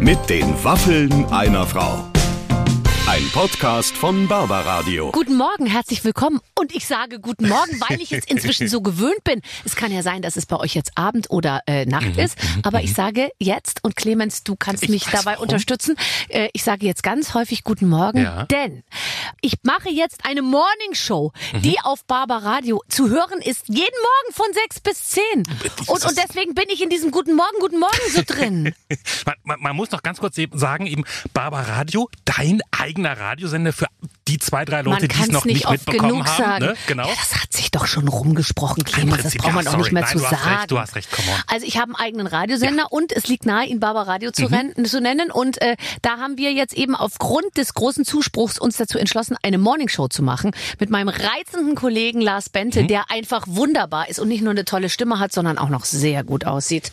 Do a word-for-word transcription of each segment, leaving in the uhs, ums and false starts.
Mit den Waffeln einer Frau. Ein Podcast von Barbaradio. Guten Morgen, herzlich willkommen. Und ich sage guten Morgen, weil ich jetzt inzwischen so gewöhnt bin. Es kann ja sein, dass es bei euch jetzt Abend oder äh, Nacht mhm, ist. Aber mhm. ich sage jetzt, und Clemens, du kannst ich mich dabei warum. unterstützen, äh, ich sage jetzt ganz häufig guten Morgen, ja. denn ich mache jetzt eine Morningshow, mhm. die auf Barbaradio zu hören ist, jeden Morgen von sechs bis zehn. Und, und deswegen bin ich in diesem guten Morgen, guten Morgen so drin. man, man, man muss noch ganz kurz eben sagen, eben Barbaradio, dein eigener Radiosender für die zwei, drei Leute, die es noch nicht, nicht mitbekommen haben. Ne? Genau. Ja, das hat sich doch schon rumgesprochen, Clemens. Das braucht man ja, auch nicht mehr Nein, zu du sagen. Hast recht, du hast recht, come on. Also ich habe einen eigenen Radiosender ja. und es liegt nahe, ihn Barbaradio zu, mhm. zu nennen. Und äh, da haben wir jetzt eben aufgrund des großen Zuspruchs uns dazu entschlossen, eine Morningshow zu machen mit meinem reizenden Kollegen Lars Bente, mhm. der einfach wunderbar ist und nicht nur eine tolle Stimme hat, sondern auch noch sehr gut aussieht.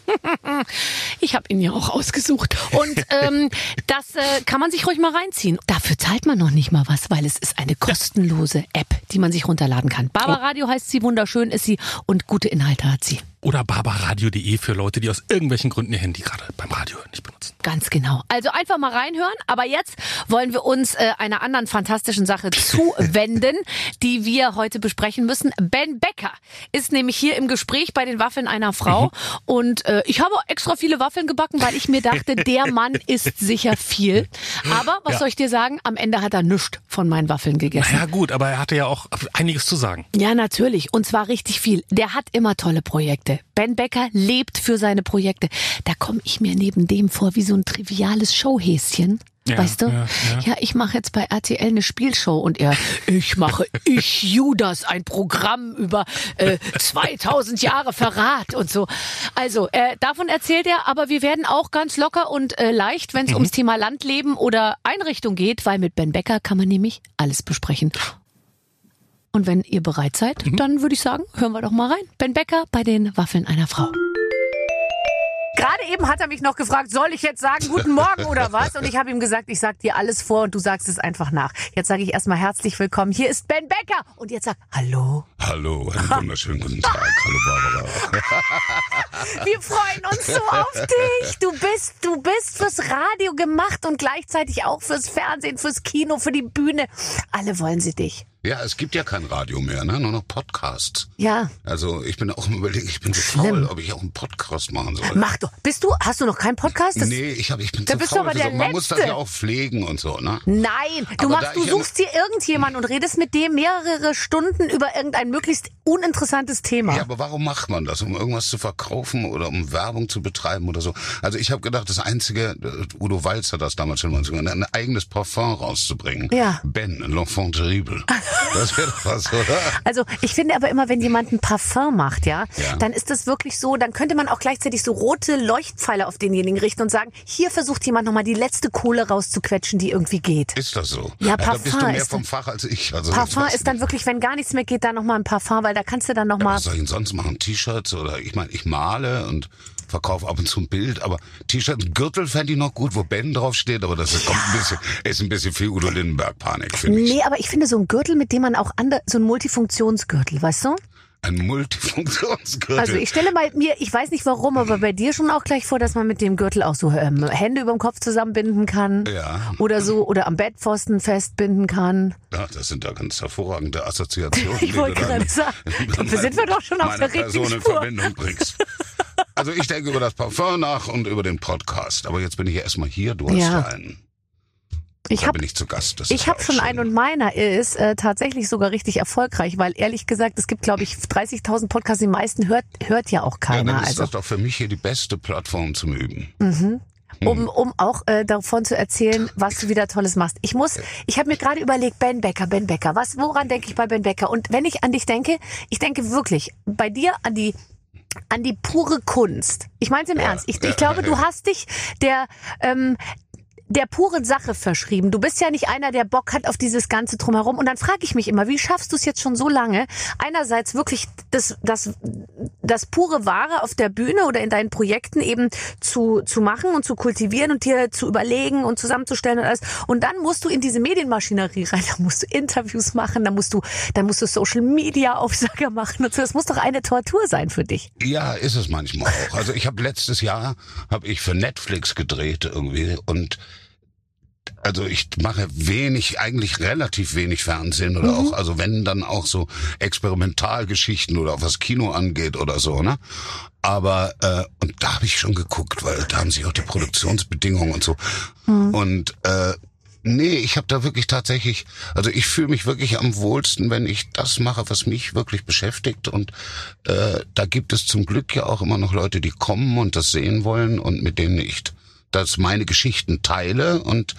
Ich habe ihn ja auch ausgesucht. Und ähm, das äh, kann man sich ruhig mal reinziehen. Dafür zahlt man noch nicht mal was, weil es ist eine kostenlose App, die man sich runterladen kann. Barbaradio heißt sie, wunderschön ist sie und gute Inhalte hat sie. Oder barbaradio punkt de für Leute, die aus irgendwelchen Gründen ihr Handy gerade beim Radio nicht benutzen. Ganz genau. Also einfach mal reinhören. Aber jetzt wollen wir uns äh, einer anderen fantastischen Sache zuwenden, die wir heute besprechen müssen. Ben Becker ist nämlich hier im Gespräch bei den Waffeln einer Frau. Mhm. Und äh, ich habe extra viele Waffeln gebacken, weil ich mir dachte, der Mann isst sicher viel. Aber was ja. soll ich dir sagen? Am Ende hat er nichts von meinen Waffeln gegessen. Ja gut, aber er hatte ja auch einiges zu sagen. Ja, natürlich. Und zwar richtig viel. Der hat immer tolle Projekte. Ben Becker lebt für seine Projekte. Da komme ich mir neben dem vor wie so ein triviales Showhäschen. Ja, weißt du? Ja, ja. ja, ich mache jetzt bei R T L eine Spielshow und er, ich mache, ich Judas, ein Programm über äh, zweitausend Jahre Verrat und so. Also, äh, davon erzählt er, aber wir werden auch ganz locker und äh, leicht, wenn es mhm. ums Thema Landleben oder Einrichtung geht, weil mit Ben Becker kann man nämlich alles besprechen. Und wenn ihr bereit seid, mhm. dann würde ich sagen, hören wir doch mal rein. Ben Becker bei den Waffeln einer Frau. Gerade eben hat er mich noch gefragt, soll ich jetzt sagen, guten Morgen oder was? Und ich habe ihm gesagt, ich sag dir alles vor und du sagst es einfach nach. Jetzt sage ich erstmal herzlich willkommen. Hier ist Ben Becker. Und jetzt sag, hallo. Hallo, einen wunderschönen guten Tag. Hallo Barbara. Wir freuen uns so auf dich. Du bist, du bist fürs Radio gemacht und gleichzeitig auch fürs Fernsehen, fürs Kino, für die Bühne. Alle wollen sie dich. Ja, es gibt ja kein Radio mehr, ne? Nur noch Podcasts. Ja. Also ich bin auch im Überlegen, ich bin so faul, ob ich auch einen Podcast machen soll. Mach doch. Bist du, hast du noch keinen Podcast? Das nee, ich, hab, ich bin da zu bist faul. Du aber der so. Man Letzte. muss das ja auch pflegen und so, ne? Nein, du aber machst, du suchst dir irgendjemanden und redest mit dem mehrere Stunden über irgendein möglichst uninteressantes Thema. Ja, aber warum macht man das? Um irgendwas zu verkaufen oder um Werbung zu betreiben oder so? Also ich habe gedacht, das Einzige, Udo Walz hat das damals schon mal gesagt, ein eigenes Parfum rauszubringen. Ja. Ben, l'enfant terrible. Das wäre doch was, oder? Also ich finde aber immer, wenn jemand ein Parfum macht, ja, ja, dann ist das wirklich so, dann könnte man auch gleichzeitig so rote Leuchtpfeile auf denjenigen richten und sagen, hier versucht jemand nochmal die letzte Kohle rauszuquetschen, die irgendwie geht. Ist das so? Ja, Parfum. Ja, da bist du mehr ist vom Fach als ich. Also Parfum ist dann wirklich, wenn gar nichts mehr geht, dann nochmal ein Parfum, weil da kannst du dann nochmal... Ja, was soll ich denn sonst machen? T-Shirts oder ich meine, ich male und verkaufe ab und zu ein Bild, aber T-Shirt, Gürtel fände ich noch gut, wo Ben draufsteht, aber das ist, kommt ein bisschen, ist ein bisschen viel Udo Lindenberg-Panik, finde ich. Nee, aber ich finde so ein Gürtel, mit dem man auch andere, so ein Multifunktionsgürtel, weißt du? Ein Multifunktionsgürtel. Also ich stelle bei mir, ich weiß nicht warum, aber bei dir schon auch gleich vor, dass man mit dem Gürtel auch so ähm, Hände über dem Kopf zusammenbinden kann. Ja. Oder so, oder am Bettpfosten festbinden kann. Ja, das sind da ganz hervorragende Assoziationen. Ich wollte gerade sagen, dafür sind wir doch schon auf der richtigen Person in Spur. Verbindung bringst. Also ich denke über das Parfum nach und über den Podcast. Aber jetzt bin ich ja erstmal hier, du hast ja einen. Ich da hab, bin ich zu Gast. Das ich habe schon einen und meiner ist äh, tatsächlich sogar richtig erfolgreich, weil ehrlich gesagt, es gibt glaube ich dreißigtausend Podcasts, die meisten hört hört ja auch keiner. Ja, dann ist also. das doch für mich hier die beste Plattform zum Üben. Mhm. Um, um auch äh, davon zu erzählen, was du wieder Tolles machst. Ich muss, ich habe mir gerade überlegt, Ben Becker, Ben Becker, was, woran denke ich bei Ben Becker? Und wenn ich an dich denke, ich denke wirklich bei dir an die an die pure Kunst. Ich meine es im ja, Ernst. Ich, ja, ich glaube, ja. du hast dich der ähm, der puren Sache verschrieben. Du bist ja nicht einer, der Bock hat auf dieses ganze Drumherum. Und dann frage ich mich immer, wie schaffst du es jetzt schon so lange, einerseits wirklich das, das, das pure Wahre auf der Bühne oder in deinen Projekten eben zu, zu machen und zu kultivieren und dir zu überlegen und zusammenzustellen und alles. Und dann musst du in diese Medienmaschinerie rein, da musst du Interviews machen, da musst du, dann musst du Social Media Aufsager machen und so. Das muss doch eine Tortur sein für dich. Ja, ist es manchmal auch. Also ich habe letztes Jahr, habe ich für Netflix gedreht irgendwie und also ich mache wenig, eigentlich relativ wenig Fernsehen oder mhm. auch, also wenn dann auch so Experimentalgeschichten oder was Kino angeht oder so, ne? Aber äh, und da habe ich schon geguckt, weil da haben sich auch die Produktionsbedingungen und so. Mhm. Und äh, nee, ich habe da wirklich tatsächlich, also ich fühle mich wirklich am wohlsten, wenn ich das mache, was mich wirklich beschäftigt. Und äh, da gibt es zum Glück ja auch immer noch Leute, die kommen und das sehen wollen und mit denen ich das meine Geschichten teile und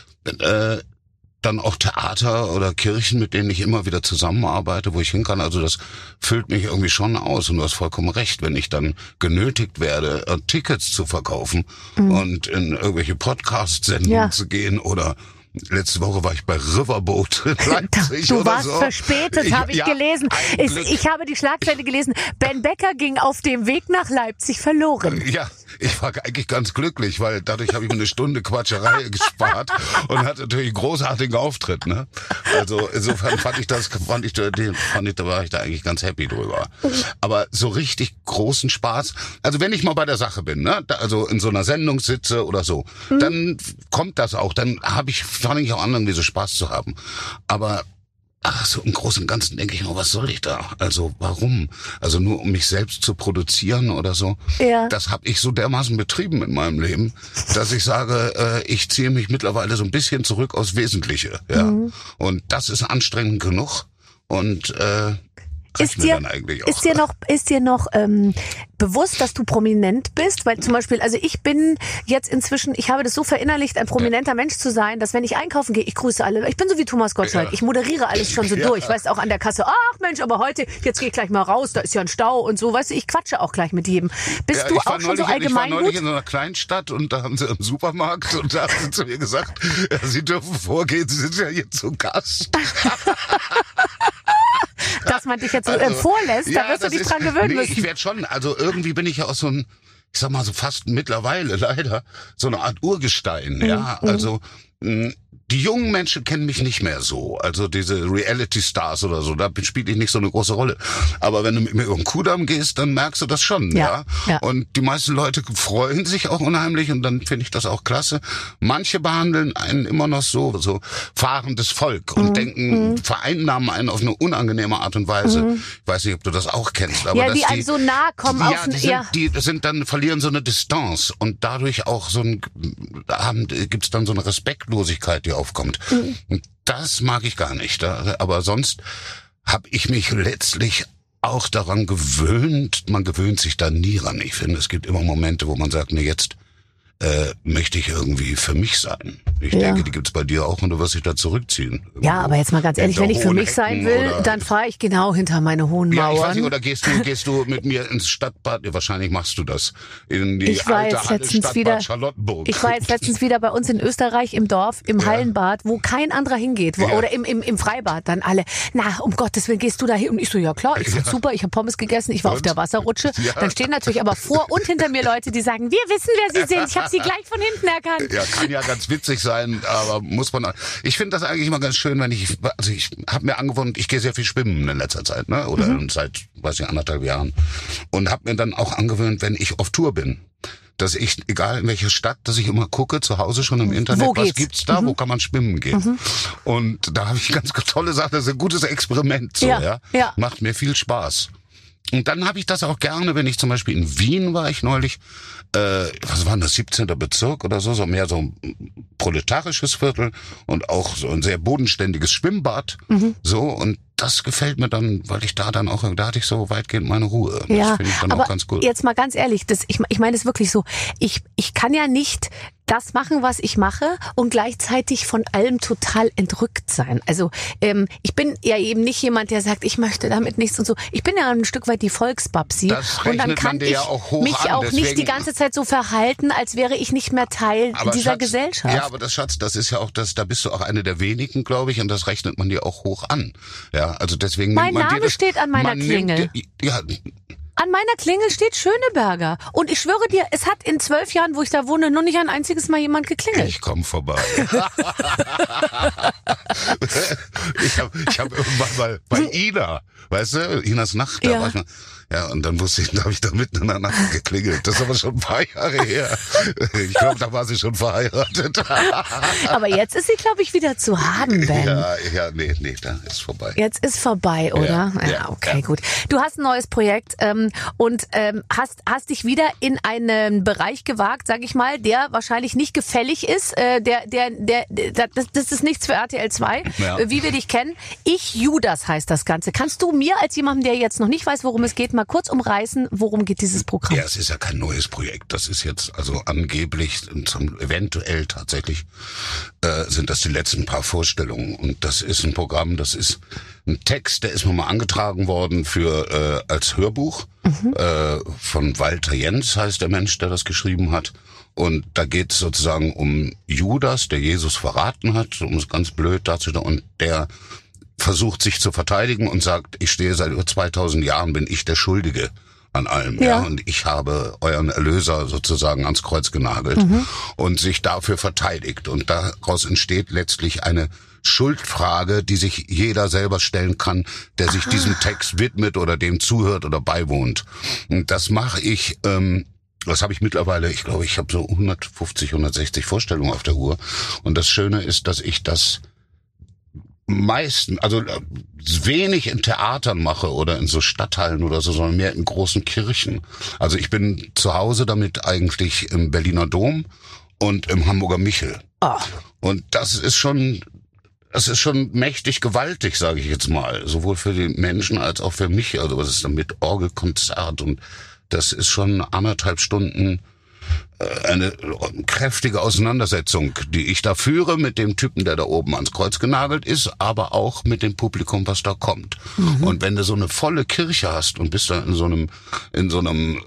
äh, dann auch Theater oder Kirchen, mit denen ich immer wieder zusammenarbeite, wo ich hin kann. Also das füllt mich irgendwie schon aus. Und du hast vollkommen recht, wenn ich dann genötigt werde, Tickets zu verkaufen mhm. und in irgendwelche Podcast-Sendungen ja. zu gehen oder letzte Woche war ich bei Riverboat in Leipzig. Du oder warst so. verspätet, habe ich ja, gelesen. Ich, ich habe die Schlagzeile gelesen. Ben Becker ging auf dem Weg nach Leipzig verloren. Ja, ich war eigentlich ganz glücklich, weil dadurch habe ich mir eine Stunde Quatscherei gespart und hatte natürlich einen großartigen Auftritt. Ne? Also insofern fand ich das, fand ich, den, fand ich, da war ich da eigentlich ganz happy drüber. Aber so richtig großen Spaß, also wenn ich mal bei der Sache bin, ne, also in so einer Sendung sitze oder so, mhm. dann kommt das auch, dann habe ich fange ich auch an, irgendwie so Spaß zu haben. Aber ach, so im Großen und Ganzen denke ich mir, was soll ich da? Also warum? Also nur um mich selbst zu produzieren oder so. Ja. Das habe ich so dermaßen betrieben in meinem Leben, dass ich sage, äh, ich ziehe mich mittlerweile so ein bisschen zurück aufs Wesentliche. Ja. Mhm. Und das ist anstrengend genug. Und äh, Ist dir, ist dir noch, ist dir noch ähm, bewusst, dass du prominent bist? Weil zum Beispiel, also ich bin jetzt inzwischen, ich habe das so verinnerlicht, ein prominenter Mensch zu sein, dass wenn ich einkaufen gehe, ich grüße alle. Ich bin so wie Thomas Gottschalk. Ja. Ich moderiere alles schon so ja. durch. Weißt auch an der Kasse, ach Mensch, aber heute, jetzt gehe ich gleich mal raus, da ist ja ein Stau und so. Weißt du, ich quatsche auch gleich mit jedem. Bist ja, du auch schon neulich, so allgemeingut? Ich war neulich in so einer Kleinstadt und da haben sie im Supermarkt und da haben sie zu mir gesagt, ja, Sie dürfen vorgehen, Sie sind ja hier zu Gast. Dass man dich jetzt so also, vorlässt, ja, da wirst du dich ist, dran gewöhnen nee, müssen. Ich werde schon, also irgendwie bin ich ja auch so ein, ich sag mal so fast mittlerweile leider, so eine Art Urgestein, mhm. ja, also mh, die jungen Menschen kennen mich nicht mehr so, also diese Reality-Stars oder so, da spiele ich nicht so eine große Rolle. Aber wenn du mit mir über den Kudamm gehst, dann merkst du das schon, ja. ja? ja. Und die meisten Leute freuen sich auch unheimlich und dann finde ich das auch klasse. Manche behandeln einen immer noch so, so fahrendes Volk und mhm. denken, mhm. vereinnahmen einen auf eine unangenehme Art und Weise. Mhm. Ich weiß nicht, ob du das auch kennst, aber ja, dass die die einem so nah kommen ja, auf die sind, ja. die sind dann verlieren so eine Distanz und dadurch auch so ein, haben, gibt's dann so eine Respektlosigkeit, die aufkommt. Mhm. Das mag ich gar nicht. Aber sonst habe ich mich letztlich auch daran gewöhnt. Man gewöhnt sich da nie ran. Ich finde, es gibt immer Momente, wo man sagt, nee, jetzt äh, möchte ich irgendwie für mich sein. Ich ja. denke, die gibt's bei dir auch und du wirst dich da zurückziehen. Irgendwo. Ja, aber jetzt mal ganz ehrlich, wenn ich für mich sein will, dann fahre ich genau hinter meine hohen Mauern. Ja, ich weiß nicht, oder gehst du, gehst du mit mir ins Stadtbad? Ja, wahrscheinlich machst du das. In die ich war alte jetzt letztens wieder, Charlottenburg. Ich war jetzt letztens wieder bei uns in Österreich im Dorf, im ja. Hallenbad, wo kein anderer hingeht. Wo, ja. Oder im, im, im Freibad. Dann alle, na, um Gottes Willen, gehst du da hin? Und ich so, ja klar, ich fand ja. super, ich habe Pommes gegessen, ich war und? auf der Wasserrutsche. Ja. Dann stehen natürlich aber vor und hinter mir Leute, die sagen, wir wissen, wer sie sind. Ich habe sie gleich von hinten erkannt. Ja, kann ja ganz witzig sein, aber muss man. Ich finde das eigentlich immer ganz schön, wenn ich, also ich habe mir angewohnt, ich gehe sehr viel schwimmen in letzter Zeit, ne, oder mhm. seit, weiß ich, anderthalb Jahren, und habe mir dann auch angewöhnt, wenn ich auf Tour bin, dass ich, egal in welcher Stadt, dass ich immer gucke, zu Hause schon im Internet, was gibt's da, mhm. wo kann man schwimmen gehen. Mhm. Und da habe ich ganz tolle Sachen, das ist ein gutes Experiment, so, ja, ja. ja. Macht mir viel Spaß. Und dann habe ich das auch gerne, wenn ich zum Beispiel in Wien war, ich neulich, äh, was war das, siebzehnter Bezirk oder so, so mehr so ein proletarisches Viertel und auch so ein sehr bodenständiges Schwimmbad, mhm. so, und das gefällt mir dann, weil ich da dann auch, da hatte ich so weitgehend meine Ruhe. Das ja, finde ich dann aber auch ganz gut. Jetzt mal ganz ehrlich, das, ich, ich meine es wirklich so, ich, ich kann ja nicht das machen, was ich mache und gleichzeitig von allem total entrückt sein. Also ähm, ich bin ja eben nicht jemand, der sagt, ich möchte damit nichts und so. Ich bin ja ein Stück weit die Volksbabsi. Das und dann kann ich ja auch hoch mich an, auch deswegen, nicht die ganze Zeit so verhalten, als wäre ich nicht mehr Teil dieser Schatz, Gesellschaft. Ja, aber das, Schatz, das ist ja auch das, da bist du auch eine der wenigen, glaube ich, und das rechnet man dir auch hoch an. Ja, also deswegen mein nimmt man Name dir das, steht an meiner Klingel. Dir, ja, An meiner Klingel steht Schöneberger. Und ich schwöre dir, es hat in zwölf Jahren, wo ich da wohne, noch nicht ein einziges Mal jemand geklingelt. Ich komme vorbei. ich habe ich hab irgendwann mal bei Ina, weißt du, Inas Nacht, da ja. war ich mal, ja, und dann wusste ich, da habe ich da mitten in der Nacht geklingelt. Das ist aber schon ein paar Jahre her. Ich glaube, da war sie schon verheiratet. Aber jetzt ist sie, glaube ich, wieder zu haben, Ben. Ja, ja, nee, nee, da ist vorbei. Jetzt ist vorbei, oder? Ja, ja okay, ja. gut. Du hast ein neues Projekt ähm, und ähm, hast hast dich wieder in einen Bereich gewagt, sag ich mal, der wahrscheinlich nicht gefällig ist. Äh, der, der, der, der, das, das ist nichts für R T L zwei, ja. äh, wie wir dich kennen. Ich Judas heißt das Ganze. Kannst du mir als jemandem, der jetzt noch nicht weiß, worum es geht, mal kurz umreißen, worum geht dieses Programm? Ja, es ist ja kein neues Projekt. Das ist jetzt also angeblich, zum, eventuell tatsächlich, äh, sind das die letzten paar Vorstellungen. Und das ist ein Programm, das ist ein Text, der ist mir mal angetragen worden für äh, als Hörbuch. Mhm. Äh, von Walter Jens heißt der Mensch, der das geschrieben hat. Und da geht es sozusagen um Judas, der Jesus verraten hat, um es ganz blöd darzustellen. Und der versucht sich zu verteidigen und sagt, ich stehe seit über zweitausend Jahren, bin ich der Schuldige an allem, ja. ja, und ich habe euren Erlöser sozusagen ans Kreuz genagelt mhm. und sich dafür verteidigt. Und daraus entsteht letztlich eine Schuldfrage, die sich jeder selber stellen kann, der sich Aha. diesem Text widmet oder dem zuhört oder beiwohnt. Und das mache ich, ähm, das habe ich mittlerweile, ich glaube, ich habe so hundertfünfzig, hundertsechzig Vorstellungen auf der Uhr. Und das Schöne ist, dass ich das meisten, also wenig in Theatern mache oder in so Stadtteilen oder so, sondern mehr in großen Kirchen. Also ich bin zu Hause damit eigentlich im Berliner Dom und im Hamburger Michel. Oh. Und das ist schon, das ist schon mächtig gewaltig, sage ich jetzt mal, sowohl für die Menschen als auch für mich. Also was ist dann mit Orgelkonzert und das ist schon anderthalb Stunden eine kräftige Auseinandersetzung, die ich da führe mit dem Typen, der da oben ans Kreuz genagelt ist, aber auch mit dem Publikum, was da kommt. Mhm. Und wenn du so eine volle Kirche hast und bist da in so einem, in so einem,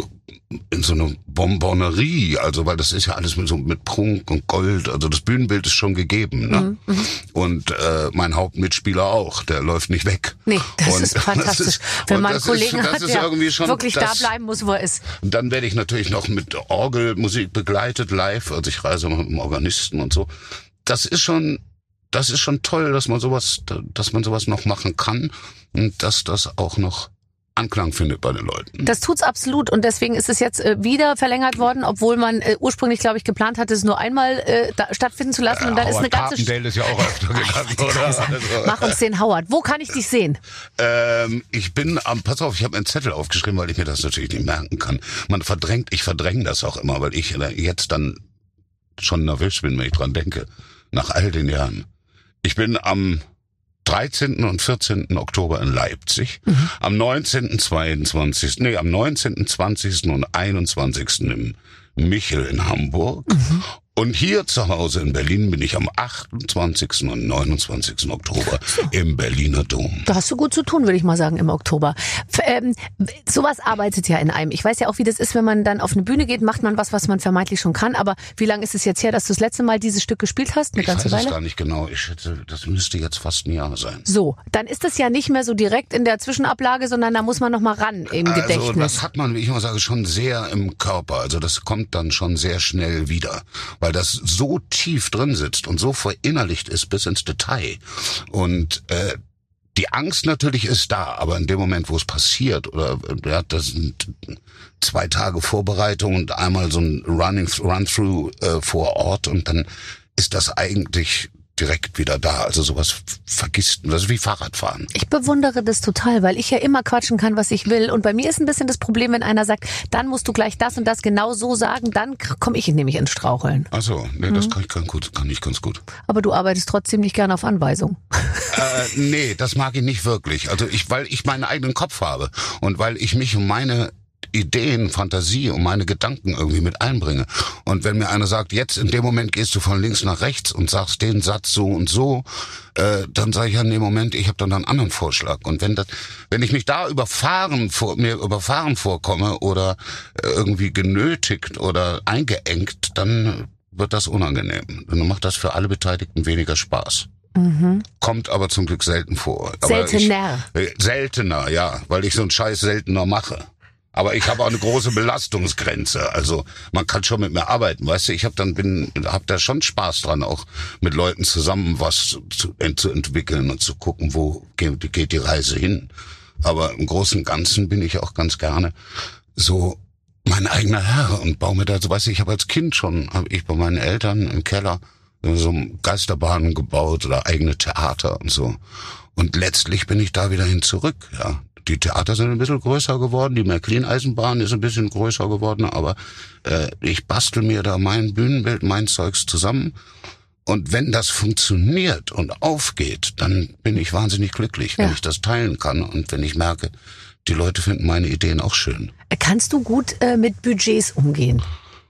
in so einer Bonbonnerie, also weil das ist ja alles mit so mit Prunk und Gold, also das Bühnenbild ist schon gegeben, ne? Mhm. Und äh, mein Hauptmitspieler auch, der läuft nicht weg. Nee, das und ist fantastisch. Das ist, wenn man einen Kollegen ist, hat, der schon, wirklich das, da bleiben muss, wo er ist. Und dann werde ich natürlich noch mit Orgelmusik begleitet, live, also ich reise noch mit dem Organisten und so. Das ist schon, das ist schon toll, dass man sowas, dass man sowas noch machen kann und dass das auch noch Anklang findet bei den Leuten. Das tut's absolut und deswegen ist es jetzt äh, wieder verlängert worden, obwohl man äh, ursprünglich, glaube ich, geplant hatte, es nur einmal äh, da, stattfinden zu lassen. Und dann äh, ist eine ganze Carpendale ist ja auch öfter gegangen, oder? Also. Mach uns den Howard. Wo kann ich dich sehen? Ähm, ich bin am, pass auf, ich habe einen Zettel aufgeschrieben, weil ich mir das natürlich nicht merken kann. Man verdrängt, ich verdränge das auch immer, weil ich jetzt dann schon nervös bin, wenn ich dran denke. Nach all den Jahren. Ich bin am dreizehnten und vierzehnten Oktober in Leipzig, mhm. am neunzehnten, zweiundzwanzigsten nee, am neunzehnten, zwanzigsten und einundzwanzigsten im Michel in Hamburg. Mhm. Und hier zu Hause in Berlin bin ich am achtundzwanzigsten und neunundzwanzigsten Oktober im Berliner Dom. Da hast du gut zu tun, würde ich mal sagen, im Oktober. F- ähm, sowas arbeitet ja in einem. Ich weiß ja auch, wie das ist, wenn man dann auf eine Bühne geht, macht man was, was man vermeintlich schon kann. Aber wie lange ist es jetzt her, dass du das letzte Mal dieses Stück gespielt hast? Eine ich ganze weiß Weile? es gar nicht genau. Ich schätze, das müsste jetzt fast ein Jahr sein. So, dann ist das ja nicht mehr so direkt in der Zwischenablage, sondern da muss man noch mal ran im also, Gedächtnis. Also das hat man, wie ich immer sage, schon sehr im Körper. Also das kommt dann schon sehr schnell wieder, weil das so tief drin sitzt und so verinnerlicht ist bis ins Detail. Und äh, die Angst natürlich ist da, aber in dem Moment, wo es passiert, oder ja, das sind zwei Tage Vorbereitung und einmal so ein Running Run-Through äh, vor Ort und dann ist das eigentlich direkt wieder da. Also sowas vergisst man. Das ist wie Fahrradfahren. Ich bewundere das total, weil ich ja immer quatschen kann, was ich will. Und bei mir ist ein bisschen das Problem, wenn einer sagt, dann musst du gleich das und das genau so sagen, dann komme ich nämlich ins Straucheln. Ach so, nee, das mhm. kann ich ganz gut, kann ich ganz gut. Aber du arbeitest trotzdem nicht gerne auf Anweisung. Äh, nee, das mag ich nicht wirklich. Also ich, weil ich meinen eigenen Kopf habe und weil ich mich um meine Ideen, Fantasie und meine Gedanken irgendwie mit einbringe. Und wenn mir einer sagt, jetzt in dem Moment gehst du von links nach rechts und sagst den Satz so und so, äh, dann sage ich ja, in dem Moment, ich habe dann einen anderen Vorschlag. Und wenn das, wenn ich mich da überfahren vor, mir überfahren vorkomme oder äh, irgendwie genötigt oder eingeengt, dann wird das unangenehm. Und dann macht das für alle Beteiligten weniger Spaß. Mhm. Kommt aber zum Glück selten vor. Seltener. Aber ich, äh, seltener, ja, weil ich so einen Scheiß seltener mache. Aber ich habe auch eine große Belastungsgrenze. Also man kann schon mit mir arbeiten, weißt du. Ich habe dann bin, habe da schon Spaß dran, auch mit Leuten zusammen was zu, zu entwickeln und zu gucken, wo geht, geht die Reise hin. Aber im Großen und Ganzen bin ich auch ganz gerne so mein eigener Herr und baue mir da, so weißt du, ich habe als Kind schon, habe ich bei meinen Eltern im Keller so Geisterbahnen gebaut oder eigene Theater und so. Und letztlich bin ich da wieder hin zurück, ja. Die Theater sind ein bisschen größer geworden, die Märklin-Eisenbahn ist ein bisschen größer geworden, aber äh, ich bastel mir da mein Bühnenbild, mein Zeugs zusammen. Und wenn das funktioniert und aufgeht, dann bin ich wahnsinnig glücklich, wenn ja. ich das teilen kann und wenn ich merke, die Leute finden meine Ideen auch schön. Kannst du gut äh, mit Budgets umgehen?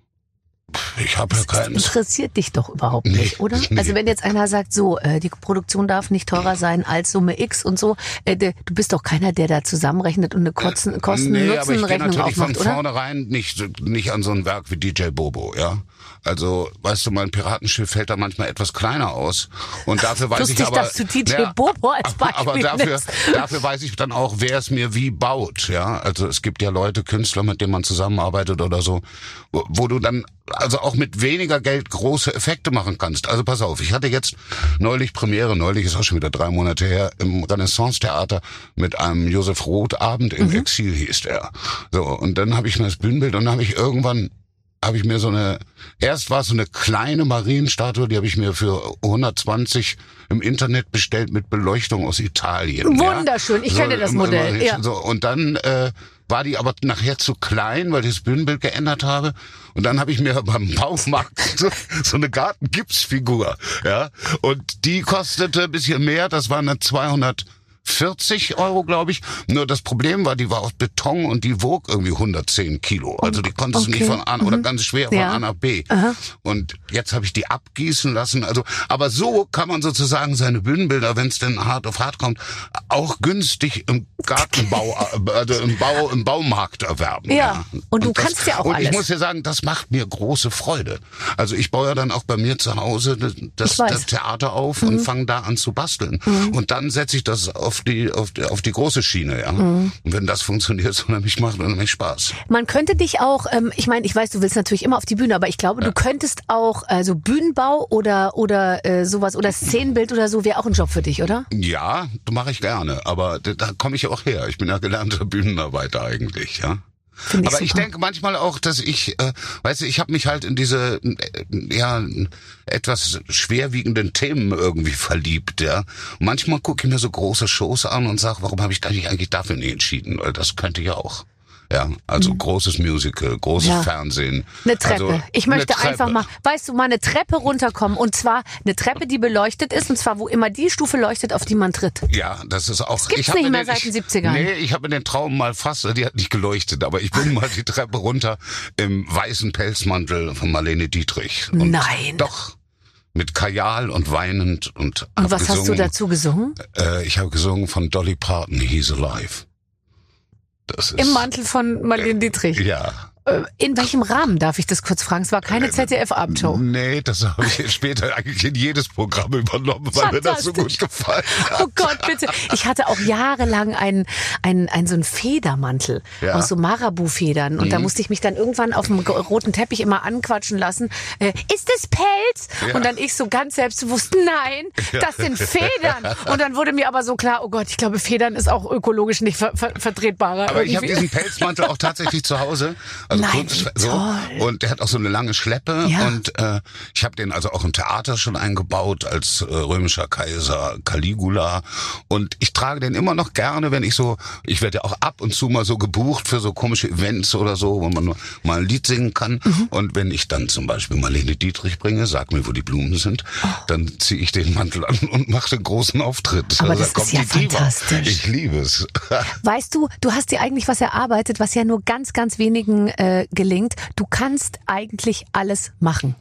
Ich habe ja keinen. Das interessiert dich doch überhaupt nee, nicht, oder? Nee. Also wenn jetzt einer sagt, so, äh, die Produktion darf nicht teurer sein als Summe X und so, äh, de, du bist doch keiner, der da zusammenrechnet und eine Kosten-Nutzen-Rechnung nee, aber ich gehe natürlich aufmacht, von oder? vornherein nicht, nicht an so ein Werk wie D J Bobo, ja. Also, weißt du, mein Piratenschiff fällt da manchmal etwas kleiner aus. Und dafür weiß Lustig, ich aber... dass du D J ja, Bobo als Beispiel aber dafür, nimmst. dafür weiß ich dann auch, wer es mir wie baut, ja. Also es gibt ja Leute, Künstler, mit denen man zusammenarbeitet oder so, wo, wo du dann also auch mit weniger Geld große Effekte machen kannst. Also pass auf, ich hatte jetzt neulich Premiere, neulich ist auch schon wieder drei Monate her, im Renaissance-Theater mit einem Josef Roth-Abend im mhm. Exil hieß der. So, und dann habe ich mir das Bühnenbild und dann habe ich irgendwann habe ich mir so eine, erst war es so eine kleine Marienstatue, die habe ich mir für hundertzwanzig im Internet bestellt mit Beleuchtung aus Italien. Wunderschön, ja? ich so, kenne das Modell. Ja. So, und dann äh, war die aber nachher zu klein, weil ich das Bühnenbild geändert habe. Und dann habe ich mir beim Baumarkt so, so eine Gartengipsfigur, ja, und die kostete ein bisschen mehr, das waren dann zweihundertvierzig Euro, glaube ich. Nur das Problem war, die war aus Beton und die wog irgendwie hundertzehn Kilo. Also die konntest okay. du nicht von A, mhm. oder ganz schwer von ja. A nach B. Aha. Und jetzt habe ich die abgießen lassen. Also, aber so kann man sozusagen seine Bühnenbilder, wenn es denn hart auf hart kommt, auch günstig im Gartenbau, also im Bau, im Baumarkt erwerben. Ja. ja. Und du und das, kannst ja auch und alles. Und ich muss ja sagen, das macht mir große Freude. Also ich baue ja dann auch bei mir zu Hause das, das Theater auf mhm. und fange da an zu basteln. Mhm. Und dann setze ich das auf die, auf die, auf die große Schiene, ja. Mhm. Und wenn das funktioniert, so unheimlich macht unheimlich Spaß. Man könnte dich auch, ähm, ich meine, ich weiß, du willst natürlich immer auf die Bühne, aber ich glaube, ja. du könntest auch, also Bühnenbau oder, oder, äh, sowas, oder Szenenbild oder so, wäre auch ein Job für dich, oder? Ja, das mache ich gerne, aber da, da komme ich auch her. Ich bin ja gelernter Bühnenarbeiter eigentlich, ja. Find ich aber super. Ich denke manchmal auch, dass ich, äh, weißt du, ich habe mich halt in diese äh, ja etwas schwerwiegenden Themen irgendwie verliebt, ja. Und manchmal gucke ich mir so große Shows an und sage, warum habe ich da nicht eigentlich dafür nicht entschieden? Weil das könnte ich auch. Ja, also mhm. großes Musical, großes ja. Fernsehen. Eine Treppe. Also, ich möchte Treppe. einfach mal, weißt du, mal eine Treppe runterkommen. Und zwar eine Treppe, die beleuchtet ist. Und zwar, wo immer die Stufe leuchtet, auf die man tritt. Ja, das ist auch... Das gibt's ich nicht mehr den, seit den siebzigern. Nee, ich habe mir den Traum mal fast, die hat nicht geleuchtet, aber ich bin mal die Treppe runter im weißen Pelzmantel von Marlene Dietrich. Und Nein. Doch. Mit Kajal und weinend. Und, und was gesungen, hast du dazu gesungen? Äh, ich habe gesungen von Dolly Parton, He's Alive. Das ist, im Mantel von Marlene Dietrich? Ja. In welchem Rahmen, darf ich das kurz fragen? Es war keine Z D F-Abendshow. Nee, das habe ich später eigentlich in jedes Programm übernommen, weil mir das so gut gefallen hat. Oh Gott, bitte. Ich hatte auch jahrelang einen, einen, einen so einen Federmantel ja. aus so Marabu-Federn. Und mhm. da musste ich mich dann irgendwann auf dem roten Teppich immer anquatschen lassen. Äh, ist das Pelz? Ja. Und dann ich so ganz selbstbewusst, nein, das sind Federn. Und dann wurde mir aber so klar, oh Gott, ich glaube, Federn ist auch ökologisch nicht ver ver vertretbarer. Aber irgendwie. Ich habe diesen Pelzmantel auch tatsächlich zu Hause. Also Nein, kurz, so. Und der hat auch so eine lange Schleppe ja. und äh, ich habe den also auch im Theater schon eingebaut als äh, römischer Kaiser Caligula und ich trage den immer noch gerne, wenn ich so, ich werde ja auch ab und zu mal so gebucht für so komische Events oder so, wo man mal ein Lied singen kann mhm. und wenn ich dann zum Beispiel Marlene Dietrich bringe, sag mir, wo die Blumen sind, oh. dann ziehe ich den Mantel an und mache den großen Auftritt. Aber also, das da ist ja fantastisch. Ich liebe es. Weißt du, du hast dir eigentlich was erarbeitet, was ja nur ganz, ganz wenigen äh, gelingt. Du kannst eigentlich alles machen.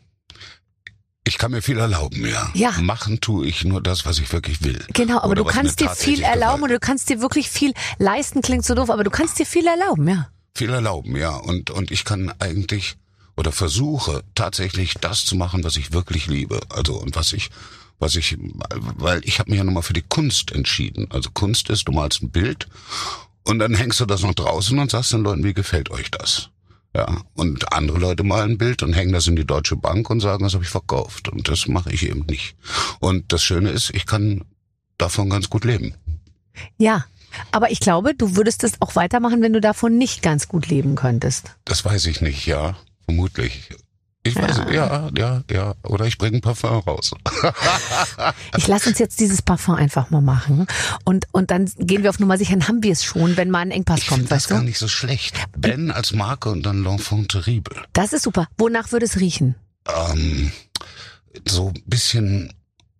Ich kann mir viel erlauben, ja. ja. Machen tue ich nur das, was ich wirklich will. Genau, aber Oder du kannst dir viel erlauben und du kannst dir wirklich viel leisten, klingt so doof, aber du kannst dir viel erlauben, ja. Viel erlauben, ja. Und, und ich kann eigentlich oder versuche tatsächlich das zu machen, was ich wirklich liebe. Also und was ich was ich, weil ich habe mich ja nochmal für die Kunst entschieden. Also Kunst ist, du malst ein Bild Und dann hängst du das noch draußen und sagst den Leuten, wie gefällt euch das? Ja, und andere Leute malen ein Bild und hängen das in die Deutsche Bank und sagen, das habe ich verkauft. Und das mache ich eben nicht. Und das Schöne ist, ich kann davon ganz gut leben. Ja, aber ich glaube, du würdest es auch weitermachen, wenn du davon nicht ganz gut leben könntest. Das weiß ich nicht, ja, vermutlich. Ich weiß, ja, ja, ja, ja. Oder ich bringe ein Parfum raus. Ich lasse uns jetzt dieses Parfum einfach mal machen. Und, und dann gehen wir auf Nummer sicher, dann haben wir es schon, wenn mal ein Engpass ich kommt. Ich finde das du? gar nicht so schlecht. Ben als Marke und dann L'Enfant Terrible. Das ist super. Wonach würde es riechen? Ähm, so ein bisschen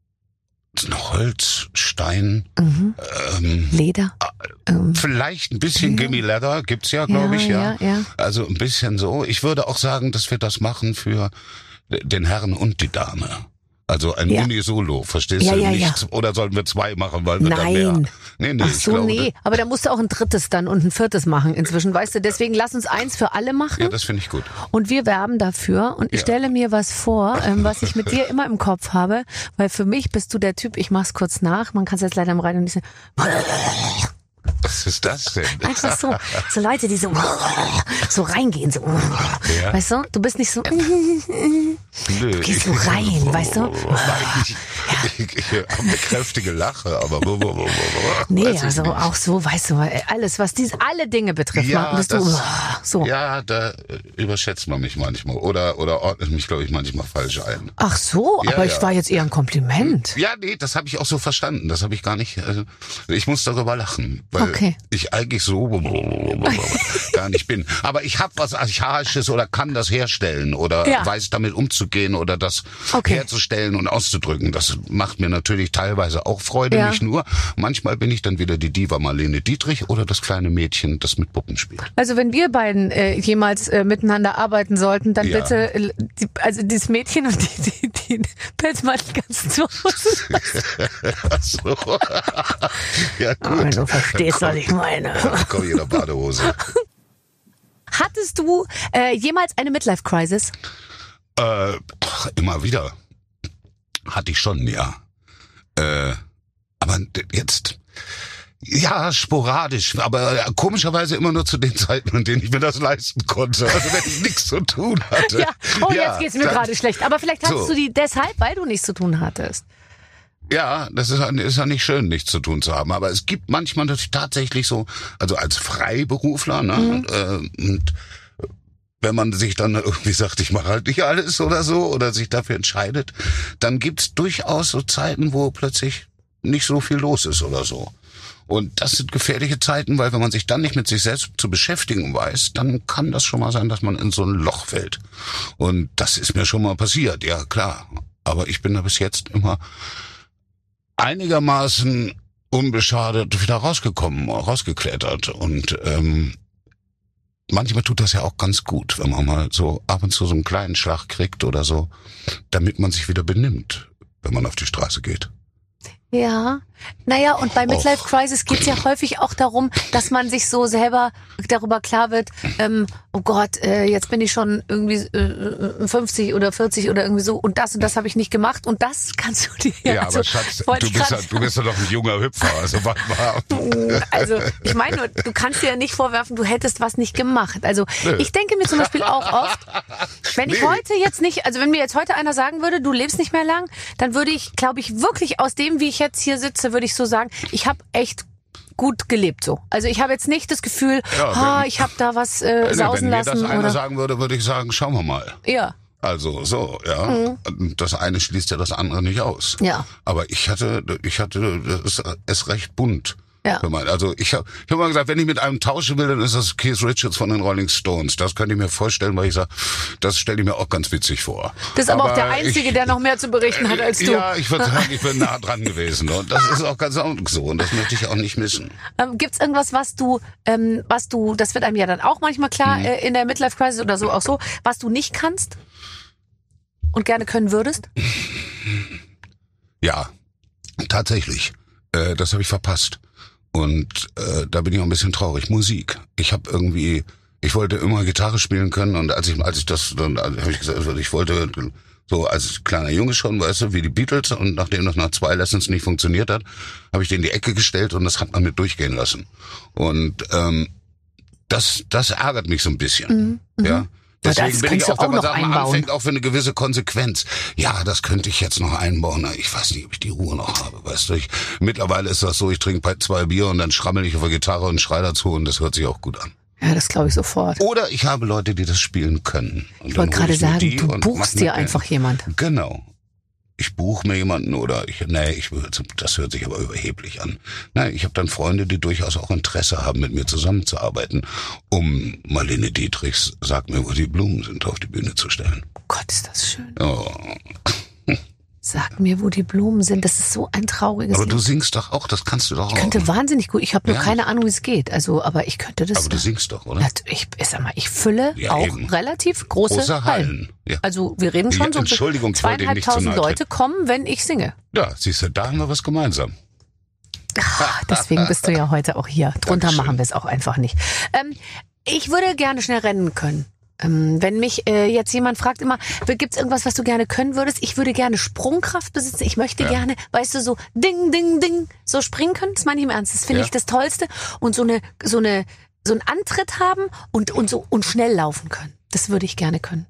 Holz, Stein, mhm. ähm, Leder. Äh, vielleicht ein bisschen ja. Gimme Leather gibt's ja, glaube ja, ich, ja. ja. Ja, Also ein bisschen so. Ich würde auch sagen, dass wir das machen für den Herrn und die Dame. Also ein ja. Unisolo, verstehst ja, du? Ja, nicht, ja. Oder sollen wir zwei machen, weil wir Nein. dann mehr... Nee, nee, Ach so, glaube, nee. Aber da musst du auch ein drittes dann und ein viertes machen inzwischen, weißt du? Deswegen lass uns eins für alle machen. Ja, das finde ich gut. Und wir werben dafür. Und ich ja. stelle mir was vor, ähm, was ich mit dir immer im Kopf habe. Weil für mich bist du der Typ, ich mach's kurz nach, man kann es jetzt leider im Radio nicht sagen. Was ist das denn? Einfach so, so Leute, die so, so reingehen, so, ja. weißt du? Du bist nicht so, Nö, du gehst so rein, ich, weißt du? Nein, ich, ich, ich habe eine kräftige Lache, aber nee, also nicht. Auch so, weißt du, alles, was diese alle Dinge betrifft, ja, bist das, du so. Ja, da überschätzt man mich manchmal oder oder ordnet mich, glaube ich, manchmal falsch ein. Ach so, ja, aber ja. ich war jetzt eher ein Kompliment. Ja, nee, das habe ich auch so verstanden. Das habe ich gar nicht. Also, ich muss darüber lachen, weil okay. ich eigentlich so gar nicht bin. Aber ich habe was Archaisches oder kann das herstellen oder ja. weiß damit umzugehen oder das okay. herzustellen und auszudrücken. Das macht mir natürlich teilweise auch Freude, ja. nicht nur. Manchmal bin ich dann wieder die Diva Marlene Dietrich oder das kleine Mädchen, das mit Puppen spielt. Also wenn wir beiden äh, jemals äh, miteinander arbeiten sollten, dann ja. bitte, äh, die, also dieses Mädchen und die, die, die Pelzmantel ganz zu Hause. Ach so. Ja, gut. Oh, du verstehst, was ich meine. Ja, komm hier in der Badehose. Hattest du äh, jemals eine Midlife-Crisis? Äh, immer wieder. Hatte ich schon, ja. Äh, aber jetzt... Ja, sporadisch, aber komischerweise immer nur zu den Zeiten, in denen ich mir das leisten konnte. Also wenn ich nichts zu tun hatte. Ja. Oh, ja, jetzt geht's mir gerade schlecht. Aber vielleicht hattest so. du die deshalb, weil du nichts zu tun hattest. Ja, das ist, ist ja nicht schön, nichts zu tun zu haben. Aber es gibt manchmal natürlich tatsächlich so, also als Freiberufler, ne, mhm. äh, und wenn man sich dann irgendwie sagt, ich mache halt nicht alles oder so, oder sich dafür entscheidet, dann gibt's durchaus so Zeiten, wo plötzlich nicht so viel los ist oder so. Und das sind gefährliche Zeiten, weil wenn man sich dann nicht mit sich selbst zu beschäftigen weiß, dann kann das schon mal sein, dass man in so ein Loch fällt. Und das ist mir schon mal passiert, ja klar. Aber ich bin da bis jetzt immer einigermaßen unbeschadet wieder rausgekommen, rausgeklettert. Und ähm, manchmal tut das ja auch ganz gut, wenn man mal so ab und zu so einen kleinen Schlag kriegt oder so, damit man sich wieder benimmt, wenn man auf die Straße geht. Ja, naja, und bei Midlife Crisis geht's ja häufig auch darum, dass man sich so selber darüber klar wird, ähm, oh Gott, äh, jetzt bin ich schon irgendwie äh, fünfzig oder vierzig oder irgendwie so und das und das habe ich nicht gemacht und das kannst du dir ja, also, aber Schatz, du bist, ja, du bist ja doch ein junger Hüpfer, also warte mal. Also ich meine nur, du kannst dir ja nicht vorwerfen, du hättest was nicht gemacht. Also Nö. ich denke mir zum Beispiel auch oft, wenn nee. ich heute jetzt nicht, also wenn mir jetzt heute einer sagen würde, du lebst nicht mehr lang, dann würde ich, glaube ich, wirklich aus dem, wie ich jetzt hier sitze, würde ich so sagen, ich habe echt gut gelebt so. Also ich habe jetzt nicht das Gefühl, ja, wenn, ah, ich habe da was äh, sausen lassen. Wenn mir das einer oder sagen würde, würde ich sagen, schauen wir mal. Ja. Also so, ja. Mhm. Das eine schließt ja das andere nicht aus. Ja. Aber ich hatte, ich hatte es, es recht bunt. Ja. Also ich habe ich hab mal gesagt, wenn ich mit einem tauschen will, dann ist das Keith Richards von den Rolling Stones. Das könnte ich mir vorstellen, weil ich sage, das stelle ich mir auch ganz witzig vor. Das ist aber, aber auch der Einzige, ich, der noch mehr zu berichten hat als du. Ja, ich würde sagen, ich bin nah dran gewesen. Und das ist auch ganz so. Und das möchte ich auch nicht missen. Ähm, gibt's irgendwas, was du, ähm, was du, das wird einem ja dann auch manchmal klar, mhm. äh, in der Midlife Crisis oder so auch so, was du nicht kannst und gerne können würdest? Ja, tatsächlich. Äh, das habe ich verpasst. Und äh, da bin ich auch ein bisschen traurig. Musik. Ich habe irgendwie, ich wollte immer Gitarre spielen können und als ich als ich das, dann habe ich gesagt, ich wollte So als kleiner Junge schon, weißt du, wie die Beatles. Und nachdem das nach zwei Lessons nicht funktioniert hat, habe ich den in die Ecke gestellt und das hat man mit durchgehen lassen. Und ähm, das das ärgert mich so ein bisschen. Mhm. Ja. Deswegen ja, bin ich auch, wenn man sagt, man einbauen. anfängt auch für eine gewisse Konsequenz. Ja, das könnte ich jetzt noch einbauen. Ich weiß nicht, ob ich die Ruhe noch habe, weißt du. Ich, mittlerweile ist das so, ich trinke zwei Bier und dann schrammel ich auf der Gitarre und schrei dazu und das hört sich auch gut an. Ja, das glaube ich sofort. Oder ich habe Leute, die das spielen können. Und ich wollte gerade sagen, du buchst dir einfach jemand. Genau. Ich buche mir jemanden oder ich, nee, ich, das hört sich aber überheblich an. Nein, ich habe dann Freunde, die durchaus auch Interesse haben, mit mir zusammenzuarbeiten, um Marlene Dietrichs Sag mir, wo die Blumen sind, auf die Bühne zu stellen. Oh Gott, ist das schön. Oh. Sag mir, wo die Blumen sind. Das ist so ein trauriges Aber Lied. du singst doch auch, das kannst du doch auch. Ich könnte wahnsinnig gut. Ich habe nur ja. keine Ahnung, wie es geht. Also, aber ich könnte das. Aber du singst doch, oder? Ich, ich sag mal, ich fülle ja, auch eben. relativ große, große Hallen. Hallen. Ja. Also wir reden schon ja, so zweieinhalbtausend Leute kommen, wenn ich singe. Ja, siehst du, da haben wir was gemeinsam. Ach, deswegen bist du ja heute auch hier. Drunter Dankeschön. Machen wir es auch einfach nicht. Ähm, ich würde gerne schnell rennen können. Ähm, wenn mich äh, jetzt jemand fragt immer, gibt's irgendwas, was du gerne können würdest? Ich würde gerne Sprungkraft besitzen. Ich möchte ja. gerne, weißt du, so ding, ding, ding, so springen können. Das meine ich im Ernst. Das finde ja. ich das Tollste. Und so eine, so eine, so einen Antritt haben und, und so, und schnell laufen können. Das würde ich gerne können.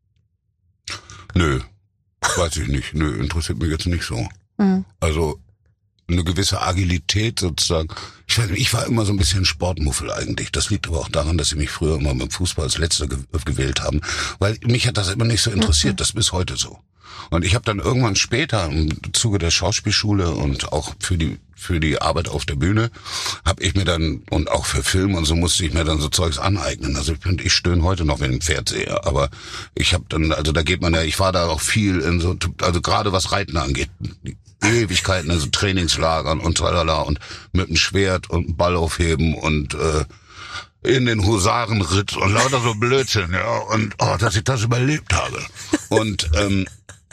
Nö. Weiß ich nicht. Nö, interessiert mich jetzt nicht so. Mhm. Also, eine gewisse Agilität sozusagen. Ich weiß nicht, ich war immer so ein bisschen Sportmuffel eigentlich. Das liegt aber auch daran, dass sie mich früher immer beim Fußball als Letzter ge- gewählt haben. Weil mich hat das immer nicht so interessiert. Mhm. Das ist bis heute so. Und ich habe dann irgendwann später im Zuge der Schauspielschule und auch für die für die Arbeit auf der Bühne habe ich mir dann, und auch für Film und so musste ich mir dann so Zeugs aneignen. Also ich, ich stöhne heute noch, wenn ich ein Pferd sehe. Aber ich habe dann, also da geht man ja, ich war da auch viel in so, also gerade was Reiten angeht, Ewigkeiten, also Trainingslagern und tralala und mit dem Schwert und Ball aufheben und äh, in den Husarenritt und lauter so Blödsinn, ja, und oh, dass ich das überlebt habe. Und ähm,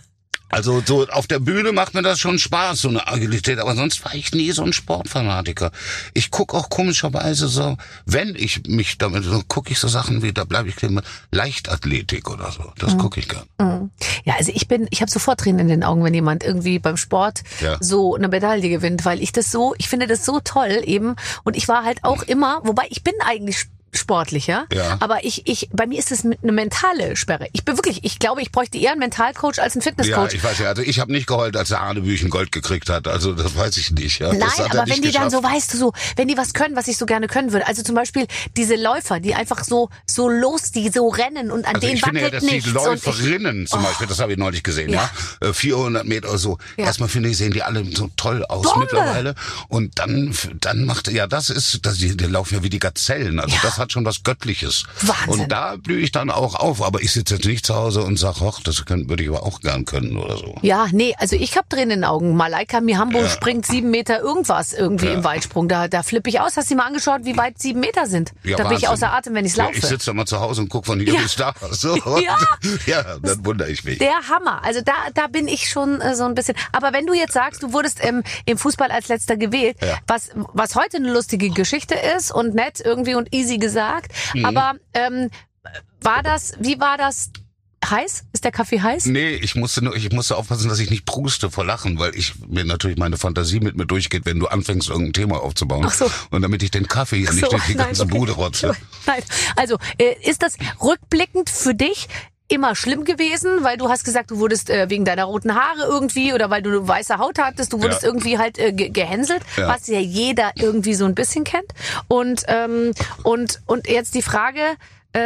also so auf der Bühne macht mir das schon Spaß, so eine Agilität, aber sonst war ich nie so ein Sportfanatiker. Ich guck auch komischerweise so, wenn ich mich damit, so gucke ich so Sachen wie, da bleibe ich immer Leichtathletik oder so, das mhm. gucke ich gern. Mhm. Ja, also ich bin, ich habe sofort Tränen in den Augen, wenn jemand irgendwie beim Sport ja. so eine Medaille gewinnt, weil ich das so, ich finde das so toll eben und ich war halt auch immer, wobei ich bin eigentlich sportlicher, ja. aber ich, ich, bei mir ist es eine mentale Sperre. Ich bin wirklich, ich glaube, ich bräuchte eher einen Mentalcoach als einen Fitnesscoach. Ja, ich weiß ja, also ich habe nicht geheult, als der Hanebüchen Gold gekriegt hat, also das weiß ich nicht. Ja. Nein, das hat aber er nicht wenn die geschafft. dann so, weißt du so, wenn die was können, was ich so gerne können würde, also zum Beispiel diese Läufer, die einfach so so los, die so rennen und an also denen ich finde wackelt ja, dass nichts. die Läuferinnen ich, zum Beispiel, oh. das habe ich neulich gesehen, ja, ja vierhundert Meter oder so. Ja. Erstmal finde ich, sehen die alle so toll aus Bombe. Mittlerweile und dann dann macht, ja, das ist, das, die, die laufen ja wie die Gazellen, also ja. das hat schon was Göttliches. Wahnsinn. Und da blühe ich dann auch auf, aber ich sitze jetzt nicht zu Hause und sage, ach, das können, würde ich aber auch gern können oder so. Ja, nee, also ich habe Tränen in den Augen. Malaika Mihambo ja. springt sieben Meter irgendwas irgendwie ja. im Weitsprung. Da, da flippe ich aus. Hast du dir mal angeschaut, wie weit sieben Meter sind? Ja, da bin Wahnsinn. ich außer Atem, wenn ich laufe. Ja, ich sitze da mal zu Hause und gucke von hier ja. bis da. So. Ja. ja, dann wundere ich mich. Der Hammer. Also da, da bin ich schon äh, so ein bisschen. Aber wenn du jetzt sagst, du wurdest ähm, im Fußball als Letzter gewählt, ja. was, was heute eine lustige Geschichte ist und nett irgendwie und easy gesagt, mhm. aber ähm, war das, wie war das? Heiß? Ist der Kaffee heiß? Nee, ich musste nur, ich musste aufpassen, dass ich nicht pruste vor Lachen, weil ich mir natürlich meine Fantasie mit mir durchgeht, wenn du anfängst, irgendein Thema aufzubauen. Ach so. Und damit ich den Kaffee hier so, nicht durch die nein, ganze okay. Bude rotze. Nein. Also, äh, ist das rückblickend für dich immer schlimm gewesen, weil du hast gesagt, du wurdest äh, wegen deiner roten Haare irgendwie oder weil du weiße Haut hattest, du wurdest ja. irgendwie halt äh, ge- gehänselt, ja. was ja jeder irgendwie so ein bisschen kennt. Und ähm, und und jetzt die Frage, äh,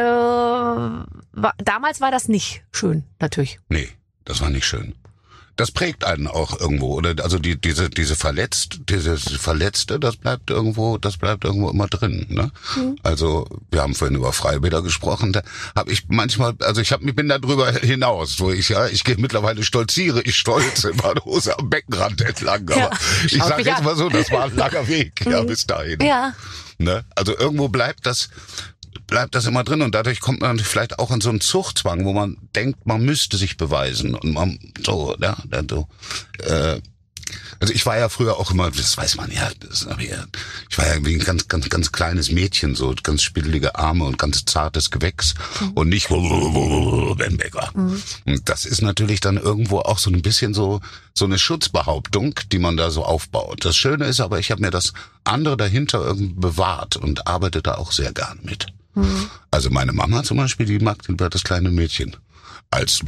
war, damals war das nicht schön, natürlich. Nee, das war nicht schön. Das prägt einen auch irgendwo, oder? Also die, diese, diese verletzt, dieses Verletzte, das bleibt irgendwo, das bleibt irgendwo immer drin, ne? Mhm. Also, wir haben vorhin über Freibäder gesprochen, da habe ich manchmal, also ich hab, ich bin da drüber hinaus, wo ich, ja, ich gehe mittlerweile stolziere, ich stolze in meine Hose am Beckenrand entlang, aber ja, ich sage jetzt an. mal so, das war ein langer Weg, mhm. ja, bis dahin. Ja. Ne? Also irgendwo bleibt das, bleibt das immer drin und dadurch kommt man vielleicht auch in so einen Zuchtzwang, wo man denkt, man müsste sich beweisen und man so, ja, dann so, äh, Also ich war ja früher auch immer, das weiß man ja, das, ich war ja wie ein ganz, ganz, ganz kleines Mädchen, so ganz spittelige Arme und ganz zartes Gewächs mhm. und nicht Ben Becker. Mhm. Und das ist natürlich dann irgendwo auch so ein bisschen so so eine Schutzbehauptung, die man da so aufbaut. Das Schöne ist aber, ich habe mir das andere dahinter irgendwie bewahrt und arbeite da auch sehr gern mit. Mhm. Also meine Mama zum Beispiel, die mag das kleine Mädchen. Als